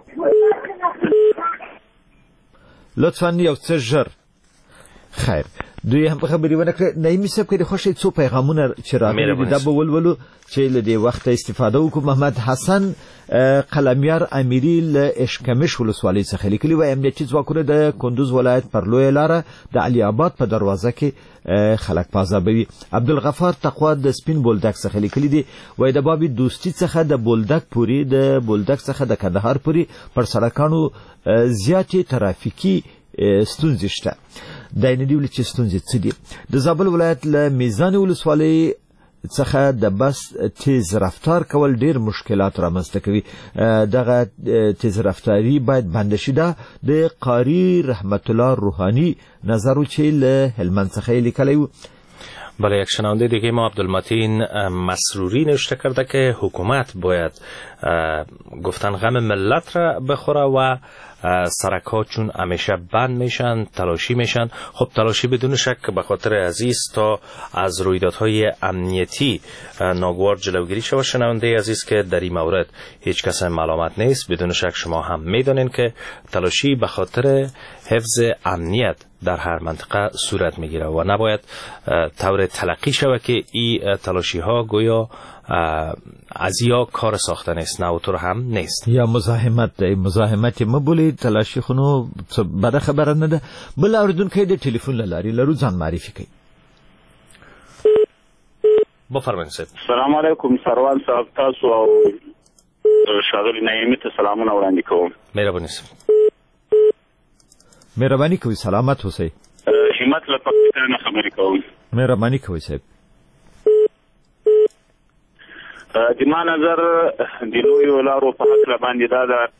لطفا یو څه ژر. خیر، دوی هم خبري ونه کړې. نعیمي صاحب کې د خوښۍ څو پیغامونه چې راغلي دي دا به ولولو چې له دې وخته استفاده وکړو. محمد حسن قلمیار امیری له اشکمش ولسوالۍ څخه لیکلي و امنیتي ځواکونه د کندوز ولایت پر لویه لاره د علي آباد په دروازه کې خلک پازابوي. عبدالغفار تقوا د سپین بولدک څخه لیکلي دي وای د بابي دوستي څخه د بولدک پوری د بولدک څخه د کندهار پوری پر سړکانو زیاتې ترافیکي ستونزې شته. د عیني ولې چې ستونزې څه دي؟ د زابل ولایت له میزان ولسوالۍ څخه د بس تیز رفتار کول ډیر مشکلات رامنځته کوي. دغه تیز رفتاری باید بند شي. دا د قاری رحمت الله روحانی نظر و چې له هلمند څخه لیکلی و. بله، یک شنونده دیگه ما عبدالمتین مسروری نوشته کرده که حکومت باید گفتن غم ملت را بخوره و سرک‌ها چون همیشه بند میشن تلاشی میشن. خب تلاشی بدون شک به خاطر عزیز تا از رویدادهای امنیتی ناگوار جلوگیری شود. شنونده عزیز که در این مورد هیچ کس ملامت نیست، بدون شک شما هم میدانین که تلاشی به خاطر حفظ امنیت در هر منطقه صورت میگیره و نباید طور تلقی شود که این تلاشی ها گویا از یا کار ساخته نیست، نه اوتور هم نیست یا مزاحمت ده. مزاحمت مبولی تلاشی خونو بده خبره نه ده. بل اوریدون که ده تلفن لاری لرو ځان معرفي کوي. بفرمایئ صاحب. السلام علیکم سروان صاحب، تاسو او شاغلی نعیمی ته سلامونه وړاندې کوم. مهرباني صاحب. مهرباني کوي. سلامت اوسئ. همت له پاکستان خبرې کوم. مهرباني کوي صاحب. د ما نظر د لویو لارو په هکله باندې دا ده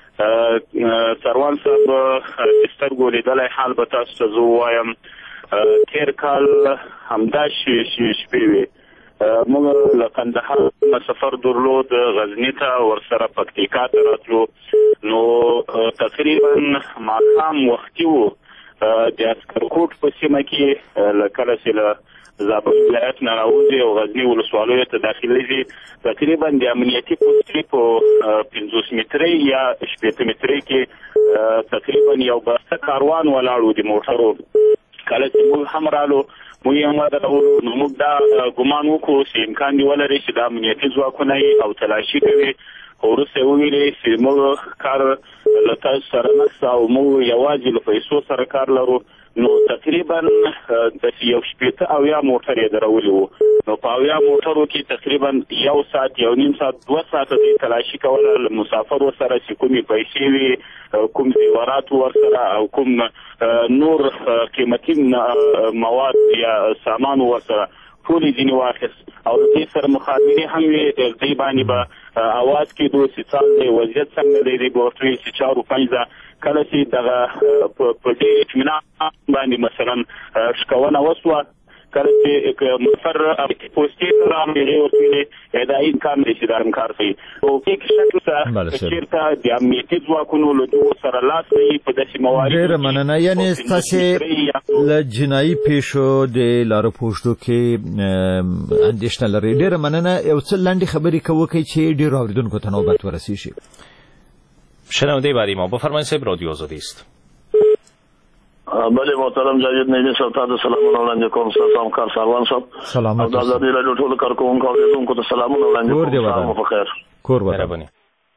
سروان صاحب سترګو لیدلی حال به تاسو ته زه ووایم. تېر کال همدا شپې وې موږ له کندهار نه سفر درلود غزني ته، ورسره پکتیکا ته راتلو. نو تقریبا ماښام وختي و. د عسکرکوټ په سیمه کې له کله چې له زابل ولایت نه راوځي او غزني ولسوالیو ته داخلېږي، تقریبا د امنیتي پوستې په پنځوس مترۍ یا شپېته مترۍ کې تقریبا یو بسته کاروان ولاړ و د موټرو. کله چې موږ هم رالو موږ هم ودرولو، نو موږ دا ګمان وکړو چې امکان دې ولري چې د امنیتي ځواکونه او تلاشي کوي. خو وروسته یې وویلې چې موږ کار له تاسو سره نشته او موږ یوازې له پیسو سره کار لرو. نو تقریبا د یو شپېته اویا موټر یې درولي وو. نو په اویا موټرو کې تقریبا یو ساعت یو نیم ساعت دوه ساعته دې تلاشي کوله له مسافرو سره چې کومې پیسې وي، کوم زیورات ورسره او کوم نور قیمتي مواد یا سامان ورسره ټول یې ځینې واخیست. او د دې سره مخابرې هم وې، د دې باندې به اواز کېدو چې څال دی وضعیت څنګه دی. دی به ورته ویل چې چارو پنځه کله چې دغه په ډېر اطمینان باندې مثلا شکونه وسوه، کله چې مسفر پوستې ته راغلې ورته ویلې دا امکان دی چې دا امکار کوي. او کې شک شته چېرته د امنیتي ځواکونو له دغو سره لاس وي په داسې مواردو. ډېره مننه. یعنې ستاسې له جنایي پیښو د لارو پوښتو کې اندېښنه لرئ. ډېره مننه. یو څه لنډې خبرې کوئ چې ډېرو اورېدونکو ته نوبت ورسیږي. شنونده بعدی ما بفرمایید صاحب، رادیو آزادی است. بله محترم جاوید نعیمی صاحب ته سلامونه وړاندې کوم. ستاسو همکار سروان صاحب سلامت. د آزادي راډیو ټولو کارکوونکو او اوریدونکو ته سلامونه وړاندې کوم. سلام په خیر. کور ودان.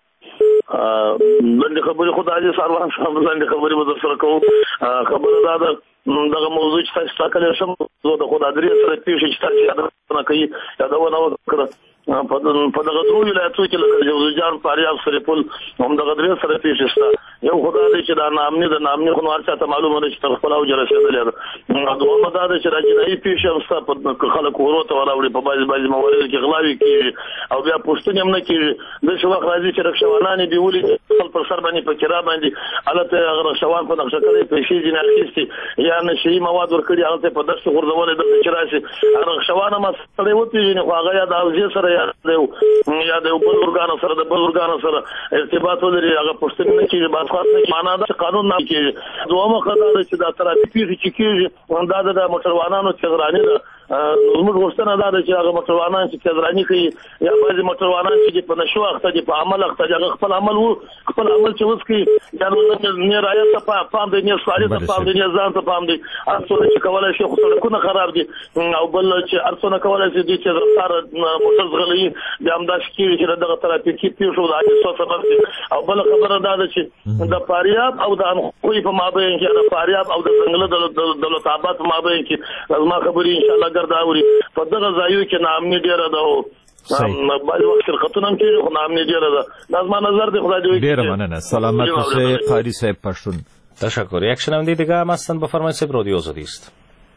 لنډې خبرې خو د حاجي سروان صاحب لنډې خبرې به در سره کوم. خبره دا ده دغه موضوع چې تاسو ټاکلی شم زه د خو د درې سره پېښې چې تاسو یادونه کوي یادونه وکړه. په دغه درو ولایتو کې لکه جوزجان، فاریاب، سرپل هم دغه درې سره پیښې شته. یو خدا دی چې دا نامني د نامني خو هر چا ته معلومه ده چې تر خپل اوج رسېدلې ده. دویمه دا ده چې دا جنایي پیښې هم شته، په خلک ورو ته ولاړې په بعضې بعضې مواردو کې غلاوې کېږي او بیا پوښتنې هم نه کېږي. داسې وخت راځي چې رکشوانان یې بیولي خپل پر سر باندې په کرا باندې هلته هغه رکشوان په نقشه کړی پیسې ځینې اخیستې یا نشهي مواد ورکړي، هلته په دښتو غورځولې دلته چې راشي رکشوان هم سړی وپېژني خو هغه یا د حوزې سره یا یا د بل ارګانو سره د بل ارګانو سره ارتباط ولري، هغه پوښتنې نه کېږي. بعض خاص معنا ده چې قانون نه کېږي. دویمه خبره ده چې دا ترافیکي پیښې چې کېږي دا د موټروانانو چغراني ده. زموږ غوښتنه دا ده چې هغه موټروانان چې چغراني کوي یا بعضې موټروانان چې په نشو اخته دي، په عمل اخته دي، هغه خپل عمل و خپل عمل چې اوس کوي یا نه رعایت ته پام دی، نه سواري ته پام دی، نه ځان ته پام دی. هر څونه چې کولی شي خو سړکونه خراب دي او بل چې هر څونه کولی شي دوی چې رفتار موټر ځغلوي بیا همداسې کېږي چې دغه ترافیکي پیښو د حادثو سبب دي. او بله خبره دا ده چې د فاریاب او د انخوی په مابین کې د فاریاب او د ځنګله د دولتآباد په مابین کې زما خبرې انشاءالله ګرد اوري په دغه ځایو کې ناامني ډېره ده او بعضې وخت شرکتونه هم کېږي خو ناامني ډېره ده. دا زما نظر دی. خدای دې وکړي. ډېره مننه. سلامت اوسئ قاري صاحب پښتون. تشکر. یک شنونده دیگه هم هستن، بفرمایید. صاحب رادیو آزادی است.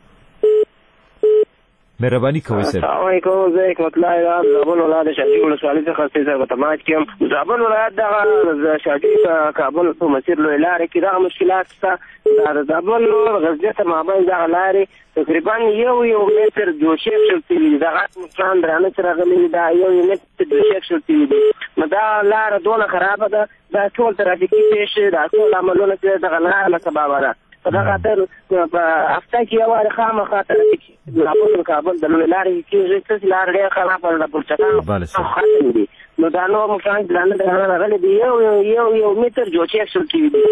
مهرباني کوئ سر. السلام علیکم. زه حکمت الله یاد زابل ولایت شاجي ولسوالۍ څخه سره په تماس کې یم. زابل ولایت دغه شاجي کابل په مسیر لوی لارې کې دغه مشکلات شته. د زابل غزني ته مابین دغه لارې تقریبا یو یو متر دوشک شوي دي. دغه مکان درانه چې راغلي دا یو یو متر دوشک شوي دي. نو دا لاره دونه خرابه ده، دا ټول ترافیکي پیښې، دا ټول عملونه چې دغه لاره له سببه ده. په دغه خاطر په هفته کې یو وارې خامخا ترافیکي زابل کابل د لوی لارې کېږي چې لاره ډېره خرابه ده، پلچکان ختم دي. نو دا نور مکان درانه درانه راغلي دي، یو یو یو متر جوړ شوي دي.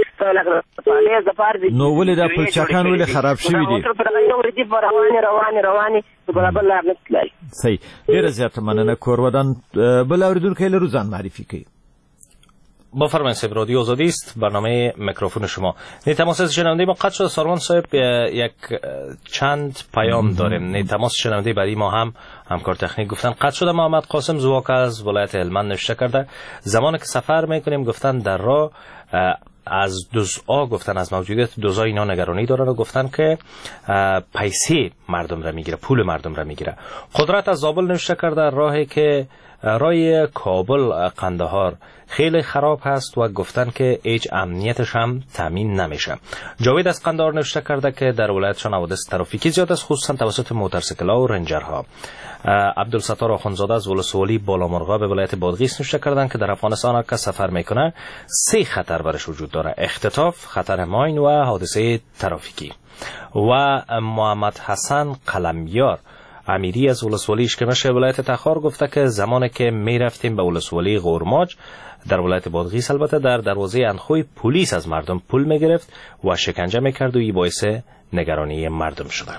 نو ولې دا پلچکان ولې خراب شوي دي؟ یو ردیف روانې روانې روانې په برابر لار نه تللی. صحیح. ډېره زیاته مننه. کور ودان بل اورېدونکی لرو، ځان معرفي کوي. بفرمایید. صاحب رادیو آزادی است، برنامه میکروفون شما. نه تماس از شنونده ما قطع شد. ساروان صاحب یک چند پیام داریم. نه تماس شنونده بعدی ما هم همکار تکنیک گفتن قطع شده. محمد قاسم زواک از ولایت هلمند نوشته کرده زمانی که سفر میکنیم گفتن در راه از دوزا گفتن از موجودیت دوزا اینا نگرانی دارن و گفتن که پیسه مردم را میگیره، پول مردم را میگیره. قدرت از زابل نوشته کرده راهی که رای کابل قندهار خیلی خراب هست و گفتن که هیچ امنیتش هم تامین نمیشه. جاوید از قندهار نوشته کرده که در ولایتشان حوادث ترافیکی زیاد است، خصوصا توسط موتورسیکل‌ها و رنجرها. عبدالستار آخوندزاده از ولسوالی بالامرغا به ولایت بادغیس نوشته کردن که در افغانستان که سفر میکنه سه خطر برش وجود داره: اختطاف، خطر ماین و حادثه ترافیکی. و محمد حسن قلمیار امیری از ولسوالی اشکمش ولایت تخار گفته که زمانی که می رفتیم به ولسوالی غورماج در ولایت بادغیس البته در دروازه انخوی پلیس از مردم پول می گرفت و شکنجه می کرد و این باعث نگرانی مردم شده.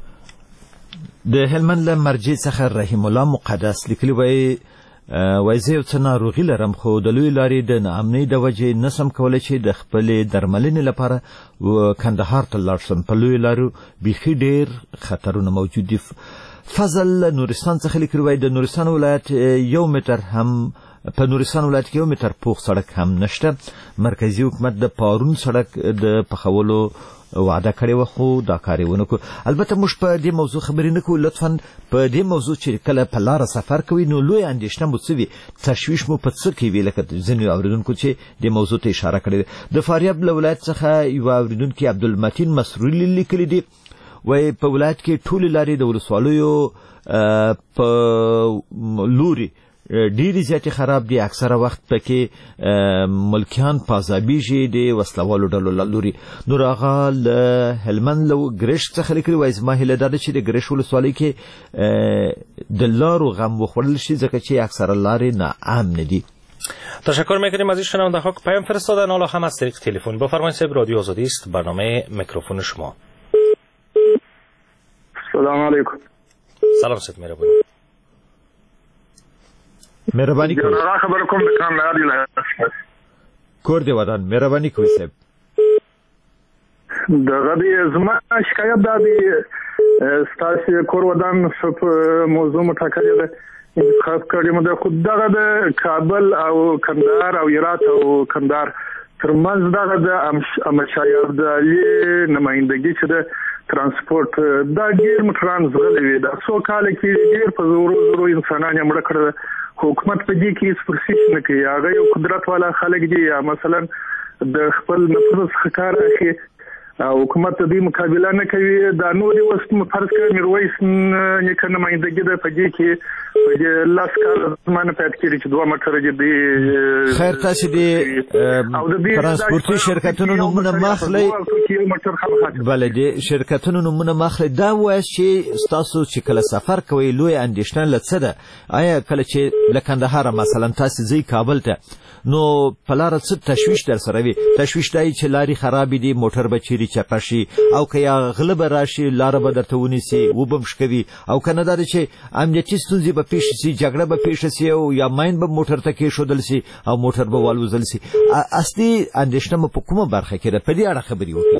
د هلمند له مرجع څخه رحیم الله مقدس لیکلی وای وای زه یو څه ناروغي لرم، خو د لوی لارې د ناامنۍ د وجې نسم کولی چې د خپلې درملنې لپاره کندهار ته لاړ شم. په لویو لارو بیخي ډېر خطرونه موجود دي. فضل نورستان څخه لیکلی وای د نورستان ولایت یو متر هم په نورستان ولایت کې یو متر پوخ سړک هم نشته. مرکزی حکومت د پارون سړک د پخولو وعده کړې و خو دا کار یې ونه کړ. البته موږ په دې موضوع خبرې نه کوو. لطفا په دې موضوع چې کله په لاره سفر کوي نو لوی اندېښنه مو څه وي، تشویش مو په څه کې وي، لکه ځینې اورېدونکو چې دې موضوع ته اشاره کړې. د فاریاب له ولایت څخه یوه اورېدونکي عبدالمتین مسروري لیکلي دي، وایي په ولایت کې ټولې لارې د ولسوالیو په لوري ډېرې زیاتې خراب دي. اکثره وخت پکې ملکیان پازابیږي د وسلوالو ډلو له لوري. نور آغا له هلمند له ګرشک څخه لیکلي وایي زما هیله دا ده چې د ګرشک ولسوالۍ کې د لارو غم وخوړل شي ځکه چې اکثره لارې ناامنه دي. تشکر میکنیم از این شنونده ها که پیام فرستادن. حالا هم از طریق تلفن. بفرمایید. صاحب رادیو آزادی است، برنامه میکروفون شما. سلام علیکم. سلام صاحب مهربانی. مهربانی کوئ. جنرال خبر کوم د کندهار ولایت کور دی ودان. مهربانی کوئ صاحب. دغه دې زما شکایت دا دی ستاسو کور ودان په موضوع مټاکلې ده انتخاب کړی مو د خود دغه د کابل او کندهار او هرات او کندهار ترمنځ دغه د امشای عبدالي نمائندګي چې د ترانسپورت دا ډیر موټران زغلي وي. دا څو کال کې ډیر په زورو زورو انسانان یې مړه کړل. حکومت په دې کې هیڅ پرسیش نه کوي. هغه یو قدرت والا خلک دي یا مثلا د خپل نفوذ څخه کار اخلي. حکومت دې مقابله نه کوي. دا نور وست فرض کړي میرویس نیکه نمائندګي ده په دې کې په دې لاس کال زمانه پات کړي چې دوه موټر دي. خیر تاسو دې ترانسپورتي شرکتونو نومونه ماخلي. بله دې شرکتونو نومونه ماخلي. دا وایي چې تاسو چې کله سفر کوئ لوی اندېښنه له څه ده؟ آیا کله چې له کندهار مثلا تاسو ځئ کابل ته نو په لاره څه تشویش در سره وي؟ تشویش دی چې لارې خرابې دي، موټر به چیرې چپه شي، او که یا غله به راشي لاره به درته ونیسي وبه م شکوي، او که نه دا ده چې امنیتي ستونزې به پیښ شي، جګړه به پیښه شي او یا ماین به موټر ته کېښودل شي او موټر به والوځل شي. اصلي اندېښنه مو په کومه برخه کې ده؟ په دې اړه خبرې وکړئ.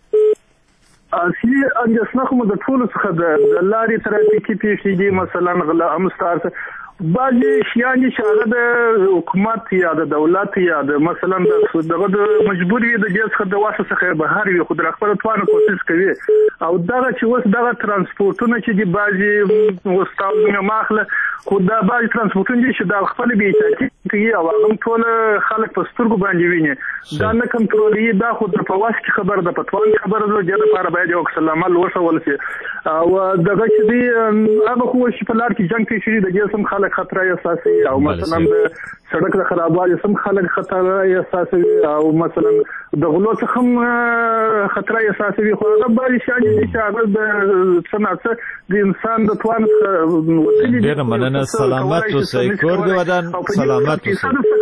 اصلي اندېښنه خو مو د ټولو څخه د لارې ترافیکي پیښې دي، مثلا غله امستار بعضې شیان چې هغه د حکومت یا د دولت یا د مثلا دغه د مجبور وي د دې څخه د واسه څخه بهر وي خو د خپل توان کوشش کوي او دغه چې اوس دغه ترانسپورتونه چې د بعضې وستاو ماخله خو دا بعضې ترانسپورتونه چې د خپل بې احتیاطي کوي او هغه ټول خلک په سترګو باندې ویني دا نه کنټرولوي دا خو د په واس کې خبره ده په توان خبره ده د لپاره باید یو عکس العمل وښول شي او دغه چې دی هغه خو چې په لار کې جنګ کوي چې د دې سم خلک خطر اساسي او مثلا د سړک د خرابوالي سم خلک خطر اساسي او مثلا د غلو څخه خطر اساسي خو هغه باندې شاجي چې هغه د صنعت د انسان د توان وسیلې ډیر مننه سلامت اوسئ کور دې ودان سلامت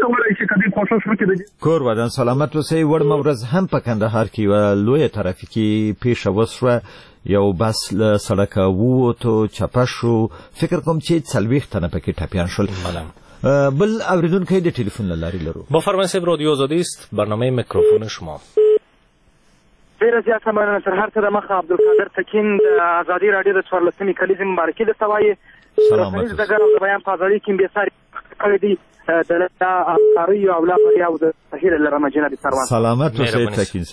اوسئ کور ودان سلامت اوسئ وړ مورز هم په کندهار کې و لوی ترافیکي پیښه وسوه یو بس له سړکه ووتو چپه شو فکر کوم چې څلوېښت تنه پکې ټپیان شول بل اوریدونکی د ټلیفون له لارې لرو بفرمایید صاحب رادیو آزادی است برنامه میکروفون شما ډیره زیاته مننه تر هر څه د مخه عبدالقادر تکین د ازادي راډیو د څوارلسمې کلیزې مبارکي درته وایي رسنیز ډګر او د بیان په ازادي کې بېساري کړی دی د لا افکاریو او لا بریاو د هیله لرمه جناب سروان سلامت اوسئ تکین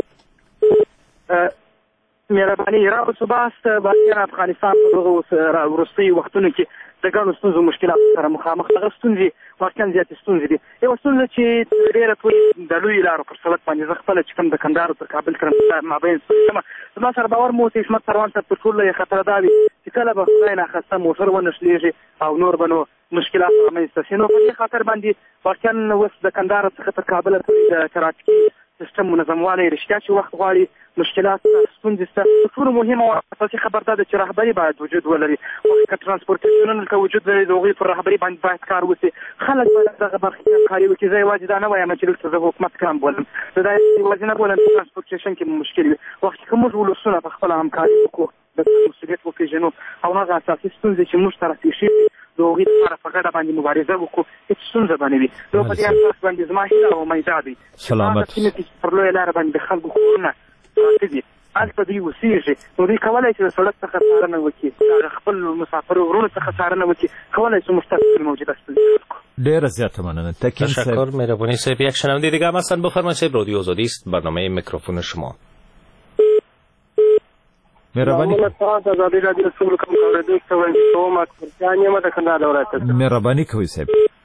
صاحب مهرباني راو صباست باید افغانستان په دغه وروستیو وختونو کې د ګڼو ستونزو مشکلاتو سره مخامخ دغه ستونزې واقعا زیاتې ستونزې دي یوه ستونزه چې ډېره پورې د لویو لارو پر سړک باندې زه خپله چې کوم د کندهار تر کابل تر مابین ستونزه زما سره باور مو اوسئ عصمت سروان صاحب تر ټولو یې خطره دا وي چې کله به خدای ناخسته موټر ونښلېږي او نور به نو مشکلات رامنځته شي نو په دې خاطر باندې واقعا اوس د کندهار څخه تر کابله پورې د ترافیکي سیستم منظموالی رښتیا چې وخت غواړي مشکلات ستونزې سته تر ټولو مهمه او اساسي خبره دا ده چې رهبري باید وجود ولري وخت که ترانسپورټیشنونه که وجود لري د هغوی پر رهبري باندې باید کار وشي خلک باید دغه برخې کې همکاري وکړي زه یوازې دا نه وایم چې دلته زه حکومت کلام بولم زه دا یوازې نه بولم چې ترانسپورټیشن کې مشکل وي وخت که موږ ولسونه په خپله همکاري وکړو د مسؤلیت وپېژنو او هغه اساسي ستونزې چې موږ ته راپېښ شوي د هغوی لپاره په ګډه باندې مبارزه وکړو هېڅ ستونزه به نه وي نو په دې اساس باندې زما هیله او امید دا دی سلامت چې پر لویه لاره باندې د خلکو کورونه پراته دي هلته دوی اوسېږي نو دوی کولی شي د سړک څخه څارنه وکړي خپل مسافرو وروڼو څخه څارنه وکړي کولی شي مستقل موجوده ستونزې ډیره زیاته مننه تکین صاحب تشکر مهربانی صاحب یک شنونده دیگه هم هستن بفرمایید صاحب رادیو آزادی است برنامه میکروفون شما مهربانی آزادی رادیو څومره کوم اوریدل کوم کوم اکثریت یې مده کنده دولت مهربانی کوي صاحب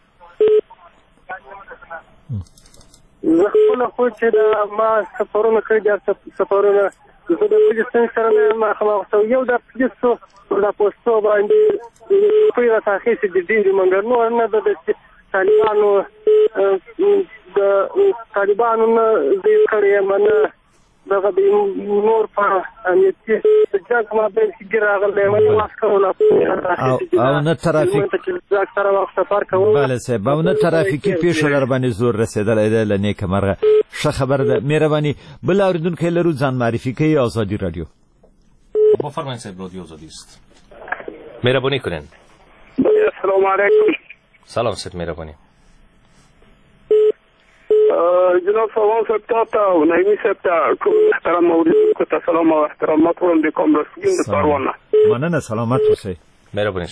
زه خپل خو چې د ما سفرونه کړي دي سفرونه زه د پولیس سره نه ما خو یو د پولیسو د پوسټو باندې کومه تاخیص دي دي مګر نو نه د طالبانو د طالبانو نه دې کړی منه دغه د نور په امنیتي ځکه ما به چې راغلی مې واسکو او نه ترافیک سره وخت سفر کوم بله صاحب او نه ترافیکي پیښو در باندې زور رسېدلی دی له نیکه مرغه ښه خبره ده مهرباني بل اورېدونکی لرو ځان معرفي کوي آزادی رادیو بفرمایید صاحب رادیو آزادی است مهربانی کنین السلام علیکم سلام صاحب مهربانی جناب سلام صاحب تاته او نایمی صاحب ته ټول محترم اوریدونکو ته سلام او احترامات وړاندې کوم رسګین د کاروان مننه سلامت اوسئ مهرباني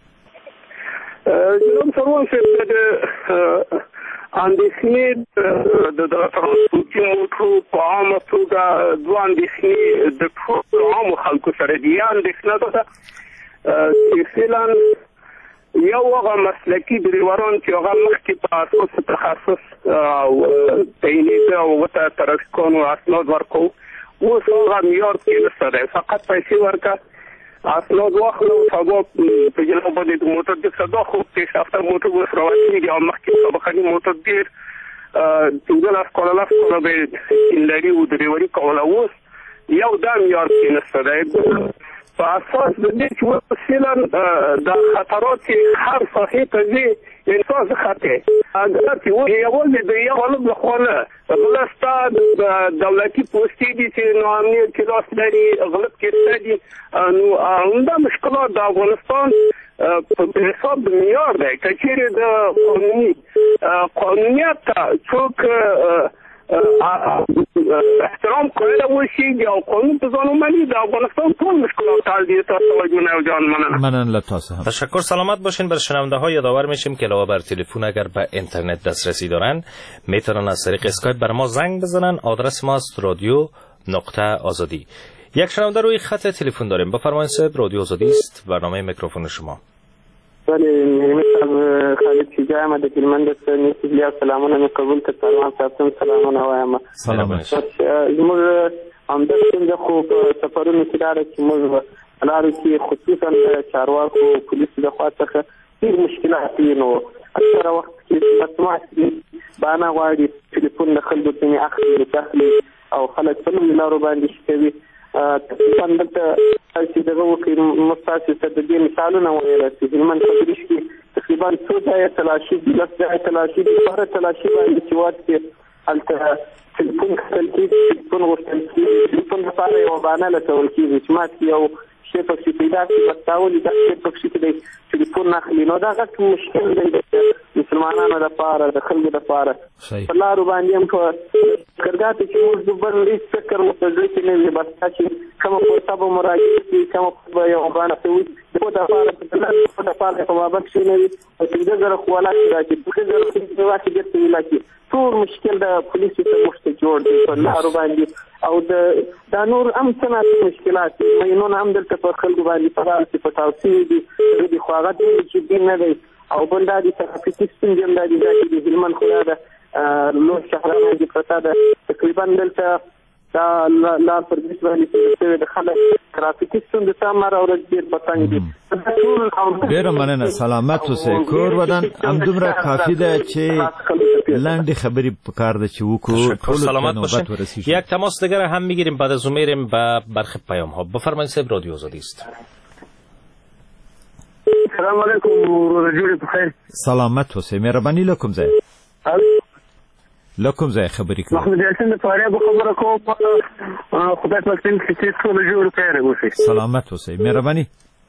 جناب سلام صاحب د اندېښنې د ترانسپورټي موټرو په عامه توګه دوه اندېښنې د ټولو عامو خلکو سره دي یا اندېښنه ده چې فعلا یو هغه مسلکي ډریوران چې هغه مخکې په اساس تخصص او تعینېده او ورته ترافیکانو اسناد ورکوو اوس هغه معیار کې نشته دی فقط پیسې ورکړه اسناد واخله او سبا په جلو باندې د موټر د صدا خو پیشرفته موټر اوس روانېږي او مخکې سابقني موټر ډېر پنځلس کاله لس کاله به چینلري او ډریوري کوله اوس یو دا معیار کې نشته دی په اساس د دې چې وسیله د خطرات هر صحیح ته ځي انسان خطر اگر چې یوازې د یو غلط لخوانه غلطه د دولتي پوسټې دي چې نو امنیت کې لاس لري غلط کې دي نو همدا مشکلات د افغانستان په حساب د معیار دی که چیرې د قانوني قانونیت ته څوک احترام قائل وشي او قانون په ځان ومني د افغانستان ټول مشکلات حل دي. تاسو واجبونه جان مننه. مننه له تاسو هم. تشکر. سلامت باشین. بر شنونده ها یادآور میشیم که علاوه بر تلفن اگر به اینترنت دسترسی دارن میتونن از طریق اسکایپ بر ما زنگ بزنن. آدرس ما است رادیو نقطه آزادی. یک شنونده روی خط تلفن داریم. بفرمایید صاحب. رادیو آزادی است. برنامه میکروفون شما. بله مثل خالد شجاع ما د کلمند سنی بیا سلامونه مې قبول ته سلام ساتم. سلامونه وایم. سلام. زموږ همدا څنګه خو په سفرونو کې دا چې موږ لارو کې خصوصا چارواکو پولیسو د خوا څخه ډېر مشکلات دي. نو اکثره وخت کې مسموعات باندې غواړي ټلیفون د خلکو څخه اخلي اخلي او خلک په نوې لارو باندې شي. تقریبا دلته چې دغه وکړي مستاسې ته د دې مثالونه ویل چې هلمند په دریش کې تقریبا څو ځایه تلاشي دي، لس ځایه تلاشي دي. په هره تلاشي باندې چې وات کې هلته ټلیفون کتل کېږي، ټلیفون غوښتل کېږي. ټلیفون لپاره یوه بهانه لټول کېږي چې ما کې یو شی پکښې پیدا کړي بس تاولي دا شی پکښې کې دی ټلیفون اخلي. نو دا غټ مشکل دی د مسلمانانو لپاره، د خلکو لپاره. په لارو باندې هم په کرګاه ته چې موږ د بل هېڅ فکر مو په زړه کې نه وي، بس دا چې کومه فرصه به مراجعه کړي، کومه به یوه بانه ته وي د خو دپاره په لارو دپاره په بابک کښې نه وي او پنځه زره خو ولاکې را کړي، پنځه زره خو واکې بېرته ولاکې. ټول مشکل د پولیسو ته موږ ته جوړ دی په لارو باندې. او د دا نور هم څه ناڅه مشکلات دي. مینونه هم دلته په خلکو باندې په لارو کې پټاو شوي دي. دي خو هغه ډېر جدي نه دی. او بل دا دي ترافیکي ستونزې هم دا دي دا چې د هلمند خو دا د لوی شهرا باندې پرته ده. تقریبا دلته دا لار پر دریش باندې شوې د خلک ترافیکي ستونزې ته هر ورځ ډېر په تنګ دي. ډېره مننه. سلامت اوسئ. کور ودان همدومره کافي ده چې لنډې خبرې پکار ده چې وکړو. سلامت باشین. یک تماس دیگر هم میگیریم بعد از اون میریم به برخی پیام ها. بفرمایید صاحب. رادیو آزادی است. سلام علیکم. روزه جوړې په خیر. سلامت اوسئ. مهرباني له کوم ځای له کوم ځای خبرې کوئ؟ محمد یاسین د فاریاب خبره کوم. خدای پاک دې چې ټول جوړ کړي اوسئ. سلامت اوسئ. مهرباني.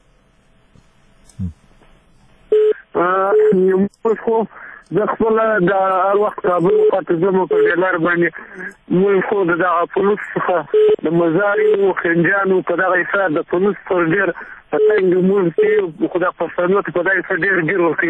موږ خو د خپل د هر وخت کابل خواته ځم په دې لار باندې موږ خو د دغه پولیس څخه د مزاري او خنجانو په دغه حساب د پولیس پر ډېر په تنګ موږ چې خو د پښتنو په دغه حساب ډېر ګیر ورکړي.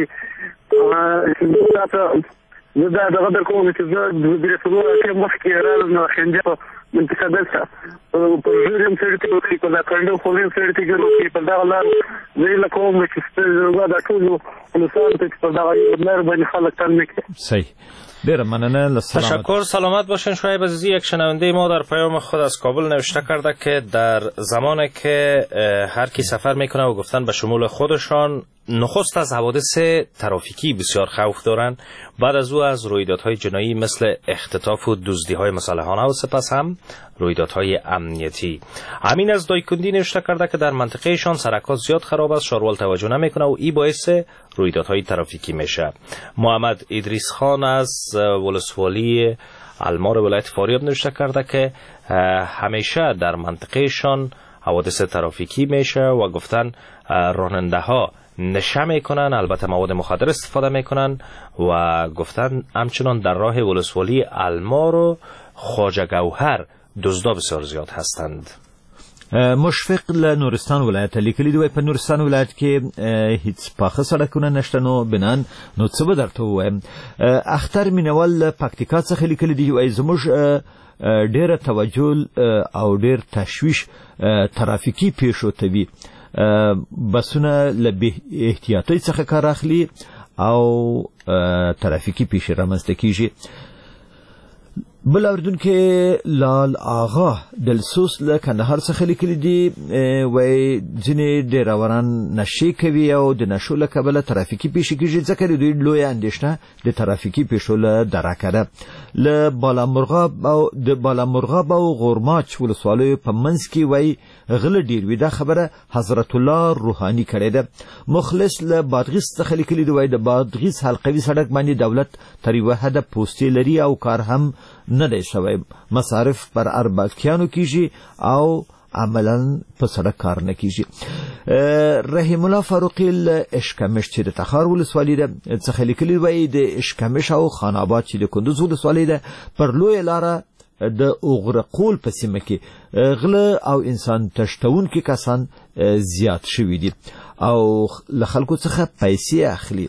زه دا دغه در کوم چې زه د برېښنا کې مخکې رالم نو خنجان په منطقه دلته په ژور هم سړي ته وکړي، په دا کنډو خو هم سړي ته ګیر وکړي. په دغه لار زه یې له کوم چې دا ټولو ولسانو ته په دغه لار باندې خلک تنګ نه کړي. صحیح. ډېره مننه. تشکر. سلامت باشین. شعیب عزیزی، یک شنونده ما در پیام خود از کابل نوشته کرده که در زمانی که هر کی سفر میکنه و گفتن به شمول خودشان نخست از حوادث ترافیکی بسیار خوف دارند، بعد از او از رویدادهای جنایی مثل اختطاف و دزدی‌های مسلحانه و سپس هم رویدادهای امنیتی. همین از دایکندی نوشته کرده که در منطقهشان سرکات زیاد خراب است، شاروال توجه نمیکنه و این باعث رویدادهای ترافیکی میشه. محمد ادریس خان از ولسوالی المار ولایت فاریاب نوشته کرده که همیشه در منطقهشان حوادث ترافیکی میشه و گفتن راننده ها نشه میکنن، البته مواد مخدر استفاده میکنن و گفتن همچنان در راه ولسوالی المار و خواجه گوهر دزدا بسیار زیاد هستند. مشفق له نورستان ولایت لیکلی دی په نورستان ولایت کې هیڅ پاخه سړکونه نشته، نو بنان نو څه به درته ووایم. اختر مینوال پکتیکا څخه لیکلی دی وایي زموږ ډیره توجه او ډیر تشویش ترافیکی پیښو ته وي، بسونه له بې احتیاطۍ څخه کار اخلي او ترافیکی پیښې رامنځته کیږي. بل اوریدونکي لال آغا دلسوس له کندهار څخه لیکلي دي وایي ځینې ډیراوران نشې کوي او د نشو له کبله ترافیکي پیښې کیږي، ځکه د دوی لویه اندېښنه د ترافیکي پیښو له درکه ده. له بالامرغاب او د بالامرغاب او غورماچ ولسوالیو په منځ کې وایي غله ډیر وي. دا خبره حضرت الله روحاني کړې ده. مخلص له بادغیس څخه لیکلي دي وایي د بادغیس حلقوي سړک باندې دولت تر یوه حده پوستې لري او کار هم نه دی شوی، مصارف پر اربکیانو کیږي او عملا په سړک کار نه کیږي. رحیم الله فاروقی اشکمش چې د تخار ولسوالۍ ده څخه لیکلي وایي د اشکمش او خان آباد چې د کندوز ولسوالۍ ده پر لوی لاره د اوغرقول په سیمه کې غله او انسان تشتونکي کسان زیات شوي دي او له خلکو څخه پیسې اخلي.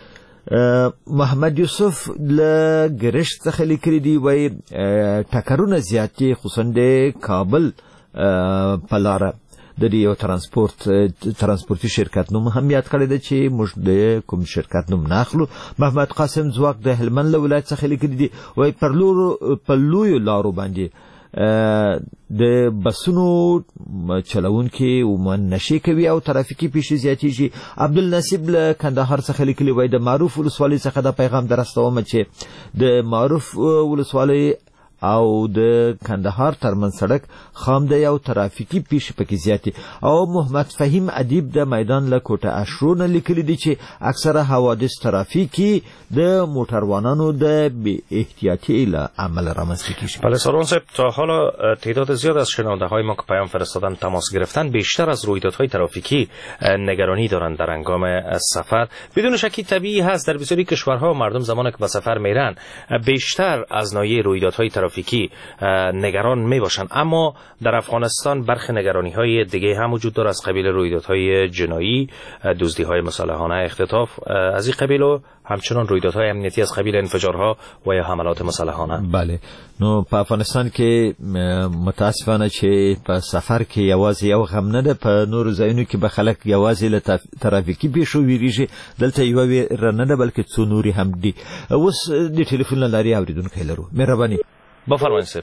محمد یوسف له ګرشت څخه لیکلي دی وایي ټکرونه زیات دي خصوصا د کابل په لاره د یو ترانسپورت ترانسپورتي شرکت نوم هم یاد کړی دی چې موږ د کوم شرکت نوم نه اخلو. محمد قاسم ځواک د هلمند له ولایت څخه لیکلي دی وایي پر لویو لارو باندې د بسونو چلوونکي عموماً نشي کوي او ترافیکي پیښې زیاتېږي. عبدالنصیب له کندهار څخه لیکلي وایي د معروف ولسوالۍ څخه دا پیغام درستوم چې د معروف ولسوالۍ او د کندهار ترمن سړک خام دی او ترافیکي پیښې پکې زیاتې. او محمد فهیم ادیب د میدان له کوټه اشرونه لیکلي دي چې اکثره حوادث ترافیکي د موټروانانو د بی احتیاطی له عمل رامنځته کیږي. بله سروان صاحب، تا حالا تعداد زیاد از شنونده های ما که پیام فرستادن تماس گرفتن بیشتر از رویدادهای ترافیکی نگرانی دارند در هنگام سفر. بدون شکی طبیعی هست در بسیاری کشورها مردم زمانی که به سفر میرن بیشتر از ناحیه رویدادهای ترافیکی نگران می باشند، اما در افغانستان برخی نگرانی های دیگه هم وجود داره از قبیل رویدادهای جنایی، دزدی های مسلحانه، اختطاف از این قبیل و همچنان رویدادهای امنیتی از قبیل انفجارها و یا حملات مسلحانه. بله، نو په افغانستان کې متاسفانه چې په سفر کې یوازې یو غم نه ده، په نورو ځایونو کې به خلک یوازې له ترافیکي پیښو ویریږي، دلته یو ویره نه ده بلکې څو نورې هم دي. اوس د ټلیفون له لارې اورېدونکی لرو. مهرباني بفرمایئ صاحب.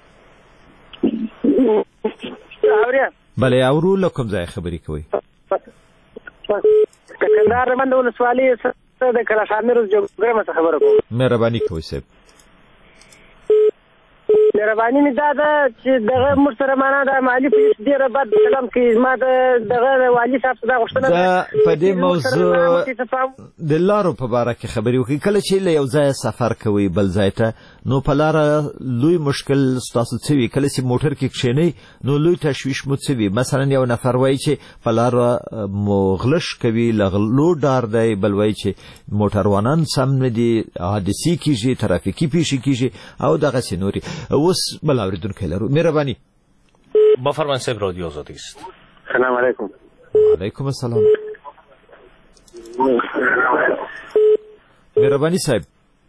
بله اورو، له کوم ځای خبرې کوئ؟ د کندهار رمند ولسوالۍ د کلاشامیر جوګرم څخه خبره کوم. مهرباني کوئ صاحب. مهرباني مې دا ده چې دغه موږ سره معنا د مالي پولیس ډېره بد کلام کوي. ما د دغه والي صاحب څخه غوښتنه ده په دې موضوع د لارو په باره کې خبرې وکړي. کله چې له یو ځایه سفر کوئ بل ځای ته، نو په لاره لوی مشکل ستاسو څه وي؟ کله چې موټر کې کښېنئ نو لوی تشویش مو څه وي؟ مثلا یو نفر وایي چې په لاره مو غلش کوي، له غلو ډار دی، بل وایي چې موټروانان سم نه دي، حادثې کېږي، ترافیکي پیښې کېږي او دغسې نورې. اوس بل اورېدونکی لرو. مهرباني بفرمایئ صاحب، رادیو آزادی است. سلام علیکم. وعلیکم السلام. مهرباني صاحب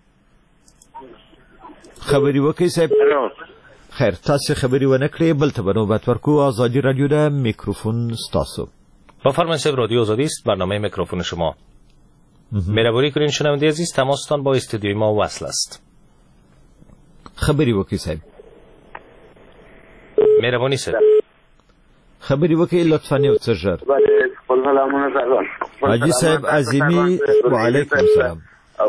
خبري وکړئ صاحب. خیر، تاسو خبري ونه کړئ بل ته به نوبت ورکو. آزادی رادیو ده، میکروفون ستاسو. بفرمایئ صاحب، رادیو آزادی است، برنامه میکروفون شما. مهربانی کنین شنونده عزیز، تماستان با استودیوی ما وصل است. خبري وکړئ صاحب. مهرباني صاحب خبري وکړئ لطفا یو څه ژر. بله خپل سلامونه سلام. حاجي صاحب عظیمی وعلیکم السلام.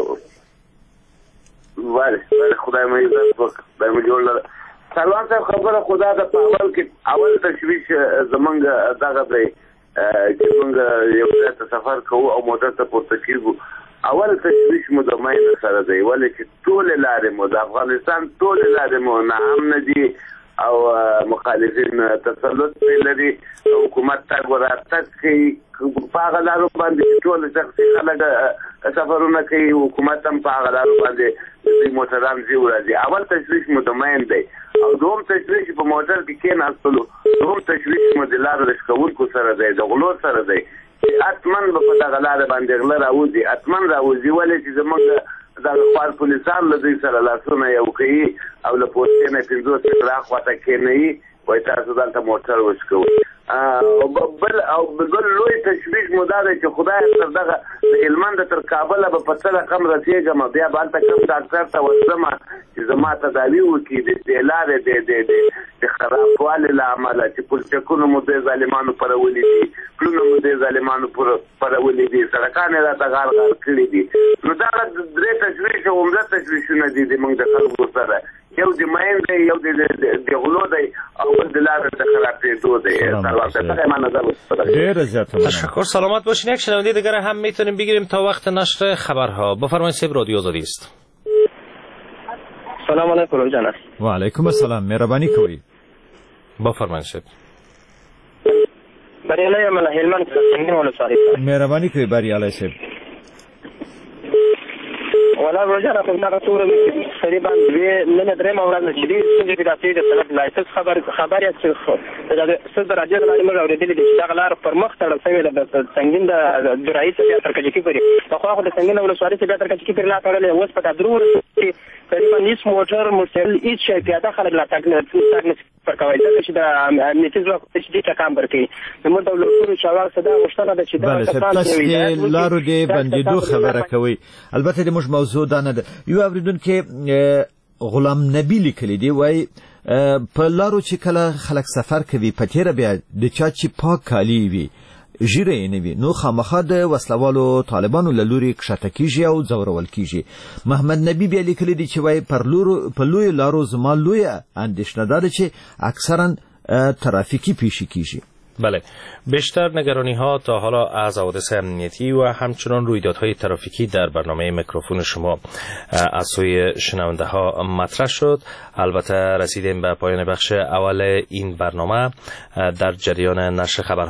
بله بله خدای مې عزت وکړي، خدای مې جوړ لره. سلام صاحب، خبره خدا د په اول کې اول تشویش زمونږ دغه دی چې موږ یو ځای ته سفر کوو او موټر ته پورته کېږو، اول تشویش مو د ماین سره دی، ولې چې ټولې لارې مو د افغانستان ټولې لارې مو ناامنه دي او مخالفین تسلط پرې لري، حکومت تګ وراتګ کوي په هغه لارو باندې ټول شخصي خلک سفرونه کوي، حکومت هم په هغه لارو باندې دوی موټران ځي ورځي. اول تشویش مو د ماین دی او دوم تشویش په موټر کې کېناستلو، دوم تشویش مو د لارو رش کوونکو سره دی، د غلو سره دی. اتمن به په دغه لاره باندې غله راوځي، اتمن راوځي، ولې چې زموږ دغه خوار پولیسان له دوی سره لاسونه یو کوي او له پوستې نه پنځوس متره خواته کېنوي، وایي تاسو دلته موټر وشکوئ. بل او بل لوی تشویش مو دا دی چې خدای تر دغه د هلمند تر کابله به په څه رقم رسېږم، بیا به هلته کوم ډاکټر ته ورځم چې زما تداوي وکړي د دې لارې د خرابوالي له امله چې پلچکونه مو د ظالمانو پرولي دي، پلونه مو د ظالمانو پرولي دي، سړکان یې راته غار غار کړي دي. نو دغه درې تشویش او عمده تشویشونه دي زموږ د خلکو سره، یو د ماین دی، یو د غلو دی او بل د لارې د خرابېدو دی. تشکر، سلامت باشین. یک شنونده دیگر هم میتونیم بگیریم تا وقت نشر خبرها. بفرمایید صاحب، رادیو آزادی است. سلام علیکم جناب. و علیکم السلام. مهربانی کوي. بفرمایید صاحب. بریالی یم له هلمند سنګین ولسوالۍ. مهرباني کوئ بریالی صاحب. ولا روزانه په دغه تور تقریبا نن درېمه ورځ چې دې څنګه پیدا شوې د سړک لایسنس خبر خبر یې څه د څه د راځي د موږ اورېدلې چې دغه لار پر مخ تړل شوې ده د څنګه د درایي څخه تر کچې پورې په خو د څنګه ولسوالۍ څخه تر کچې پورې لا تړلې اوس په درور چې تقریبا هیڅ موټر موټر هیڅ شي پیاده خلک لا تاګ نه پر کوي چې د امنیتي ځواک چې دې ټکام ورکړي نو د ولورو چاوال صدا غوښتنه ده چې دا تاسو لارو دې بندیدو خبره کوي. البته د موږ موضوع دا نه ده. یو اوریدونکو غلام نبی لیکلی دی وای په لارو چې کله خلک سفر کوي په تیر بیا د چا چې پاک کالی وي ژیره نه وي نو خامخا د وسلوالو طالبانو له لوري کښته کیږي او ځورول کیږي. محمد نبی بیا لیکلی دی چې وای پر لورو په لوی لارو زما لوی اندیشنه ده چې اکثرا ترافیکی پیش کیږي. بله، بیشتر نگرانی ها تا حالا از حوادث امنیتی و همچنان رویدادهای ترافیکی در برنامه میکروفون شما از سوی شنونده ها مطرح شد. البته رسیدیم به پایان بخش اول این برنامه. در جریان نشر خبر